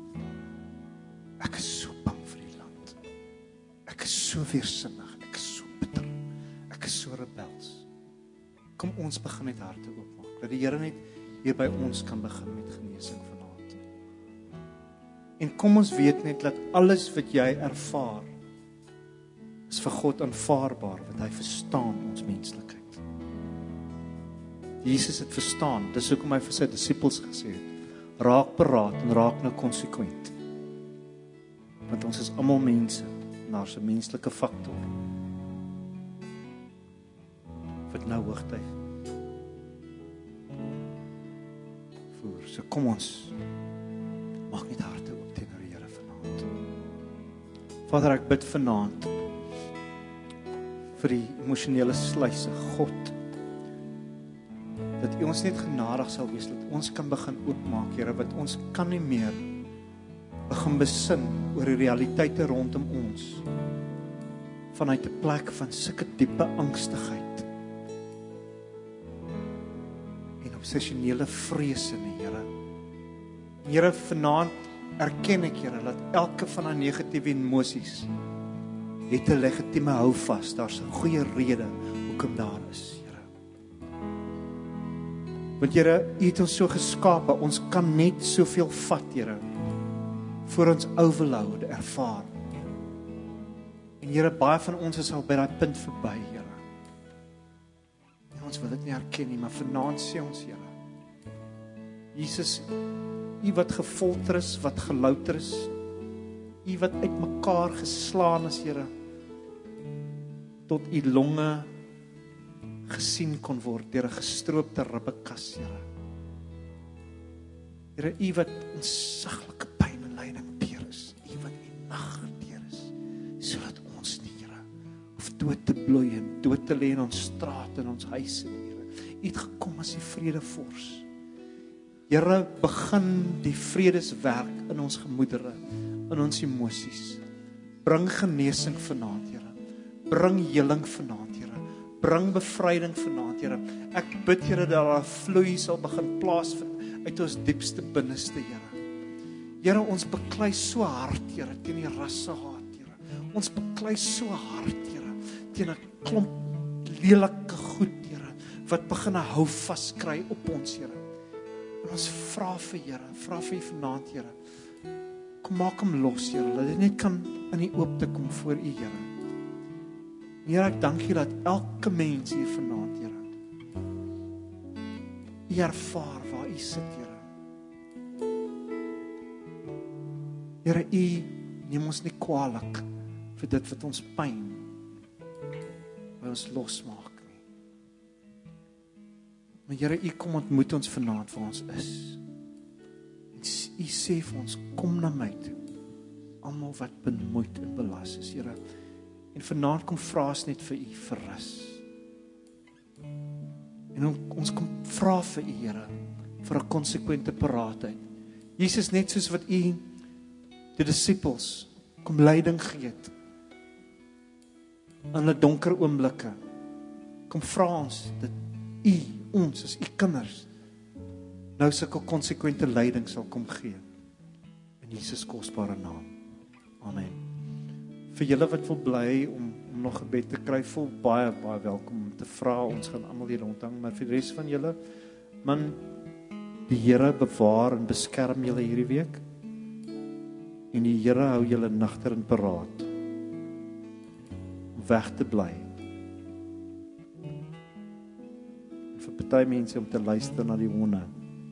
Ek is so bang vir die land. Ek is so weersinnig. Ek is so bitter. Ek is so rebels. Kom ons begin met harte oopmaak. Dat die Here net hier by ons kan begin met genesing vanaand. En kom ons weet net dat alles wat jy ervaar is vir God aanvaarbaar, want hy verstaan ons menslikheid. Jesus het verstaan, dis hoekom hy vir sy disippels gesê het, raak beraad en raak nou konsekwent. Want ons is almal mense, en daar's 'n menslike faktor wat nou hoogtyd voer. So kom ons maak net harte oop teenoor die Here vanaand. Vader, ek bid vanaand vir die emosionele sluise, God, dat U ons net genadig sal wees, dat ons kan begin oopmaak, Here, wat ons kan nie meer begin besin oor die realiteite rondom ons, vanuit 'n plek van sulke diepe angstigheid en obsessionele vrese nie, Here. Here, vanaand erken ek, Here, dat elke van die negatiewe emosies het 'n legitieme houvas. Daar's 'n goeie rede hoekom daar is, Here. Want Here, U het ons so geskape, ons kan net soveel vat, Here, voor ons overload ervaar. En Here, baie van ons is al by daai punt verby, Here. En ons wil dit nie erken nie, maar vanaand sê ons, Here, Jesus, U wat gefolter is, wat gelouter is, U wat uitmekaar geslaan is, Here, tot U longe gesien kon word deur 'n gestroopte ribbekas, Here. Here, U wat onsaglike pyn en lyding deur is, U wat U nag deur is, sodat ons nie, Here, hoef dood te bloei en dood te lê in ons straat en ons huise, Here. U het gekom as die vredevors. Here, begin die vredeswerk in ons gemoedere, in ons emosies. Bring genesing vanaand, Here. Bring heling vanaand, Here. Bring bevryding vanaand, Here. Ek bid, Here, dat daar 'n vloei sal begin plaasvind uit ons diepste binneste, Here. Here, ons beklei so hard, Here, teen die rassehaat, Here. Ons beklei so hard, Here, teen 'n klomp lelike goed, Here, wat begin 'n hou vas kry op ons, Here. En ons vra vir Here, vra vir U vanaand, Here. Kom maak hom los, Here, dat dit net kan in die oopte kom voor U, Here. Here, ek dank U dat elke mens hier vanaand, Here, U ervaar waar U sit, Here. Here, U neem ons nie kwaadlik vir dit wat ons pyn by ons losmaak nie. Maar Here, U kom ontmoet ons vanaand waar ons is. U sê vir ons, kom na my toe, almal wat bemoeid en belas is, Here. En vanaand kom vra ons net vir U vir rus. En ons kom vra vir U, Here, vir 'n konsekwente paraatheid. Jesus, net soos wat U die disippels kom leiding gee het in 'n donker oomblikke, kom vra ons dat U, ons as U kinders, nou sulke konsekwente leiding sal kom gee. In Jesus kosbare naam. Amen. Vir julle wat wil bly om, om nog gebed te kry, voel baie, baie welkom om te vra. Ons gaan almal hier rondhang, maar vir die res van julle, man, die Here bewaar en beskerm julle hierdie week. En die Here hou julle nagter en paraat om weg te bly. En vir party mense om te luister na die honde.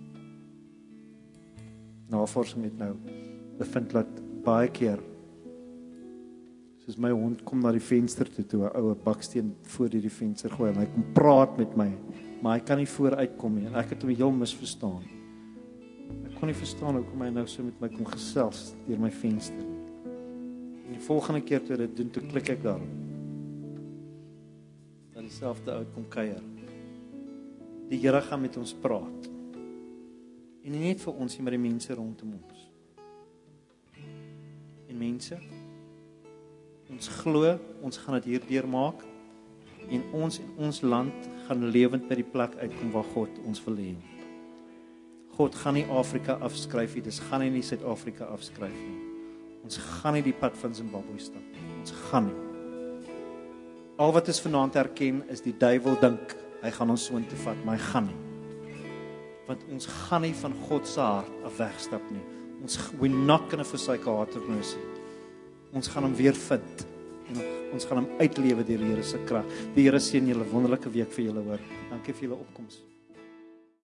Navorsing het nou bevind dat baie keer, soos my hond kom na die venster toe, toe 'n oue baksteen voor die venster gooi, en hy kom praat met my, maar hy kan nie vooruitkom nie, en ek het hom heel misverstaan. Ek kon nie verstaan hoekom hy nou so met my kom gesels deur my venster. En die volgende keer toe dit doen, toe klik ek daar. Dan dieselfde ou kom kuier. Die Here gaan met ons praat. En nie net vir ons, maar die mense rondom ons. En mense, ons glo, ons gaan dit hier deurmaak, en ons en ons land gaan lewend by die plek uitkom waar God ons wil hê. God gaan nie Afrika afskryf nie, dis gaan hy nie Suid-Afrika afskryf nie. Ons gaan nie die pad van Zimbabwe stap nie, ons gaan nie. Al wat ons vanaand erken, is die duiwel dink, hy gaan ons soontoe vat, maar hy gaan nie. Want ons gaan nie van God se hart af wegstap nie. Ons, we're not gonna forsake our heart of mercy. Ons gaan hom weer vind. En ons gaan hom uitlewe deur die Here se krag. Die Here seën julle, wonderlike week vir julle hoor. Dankie vir julle opkoms.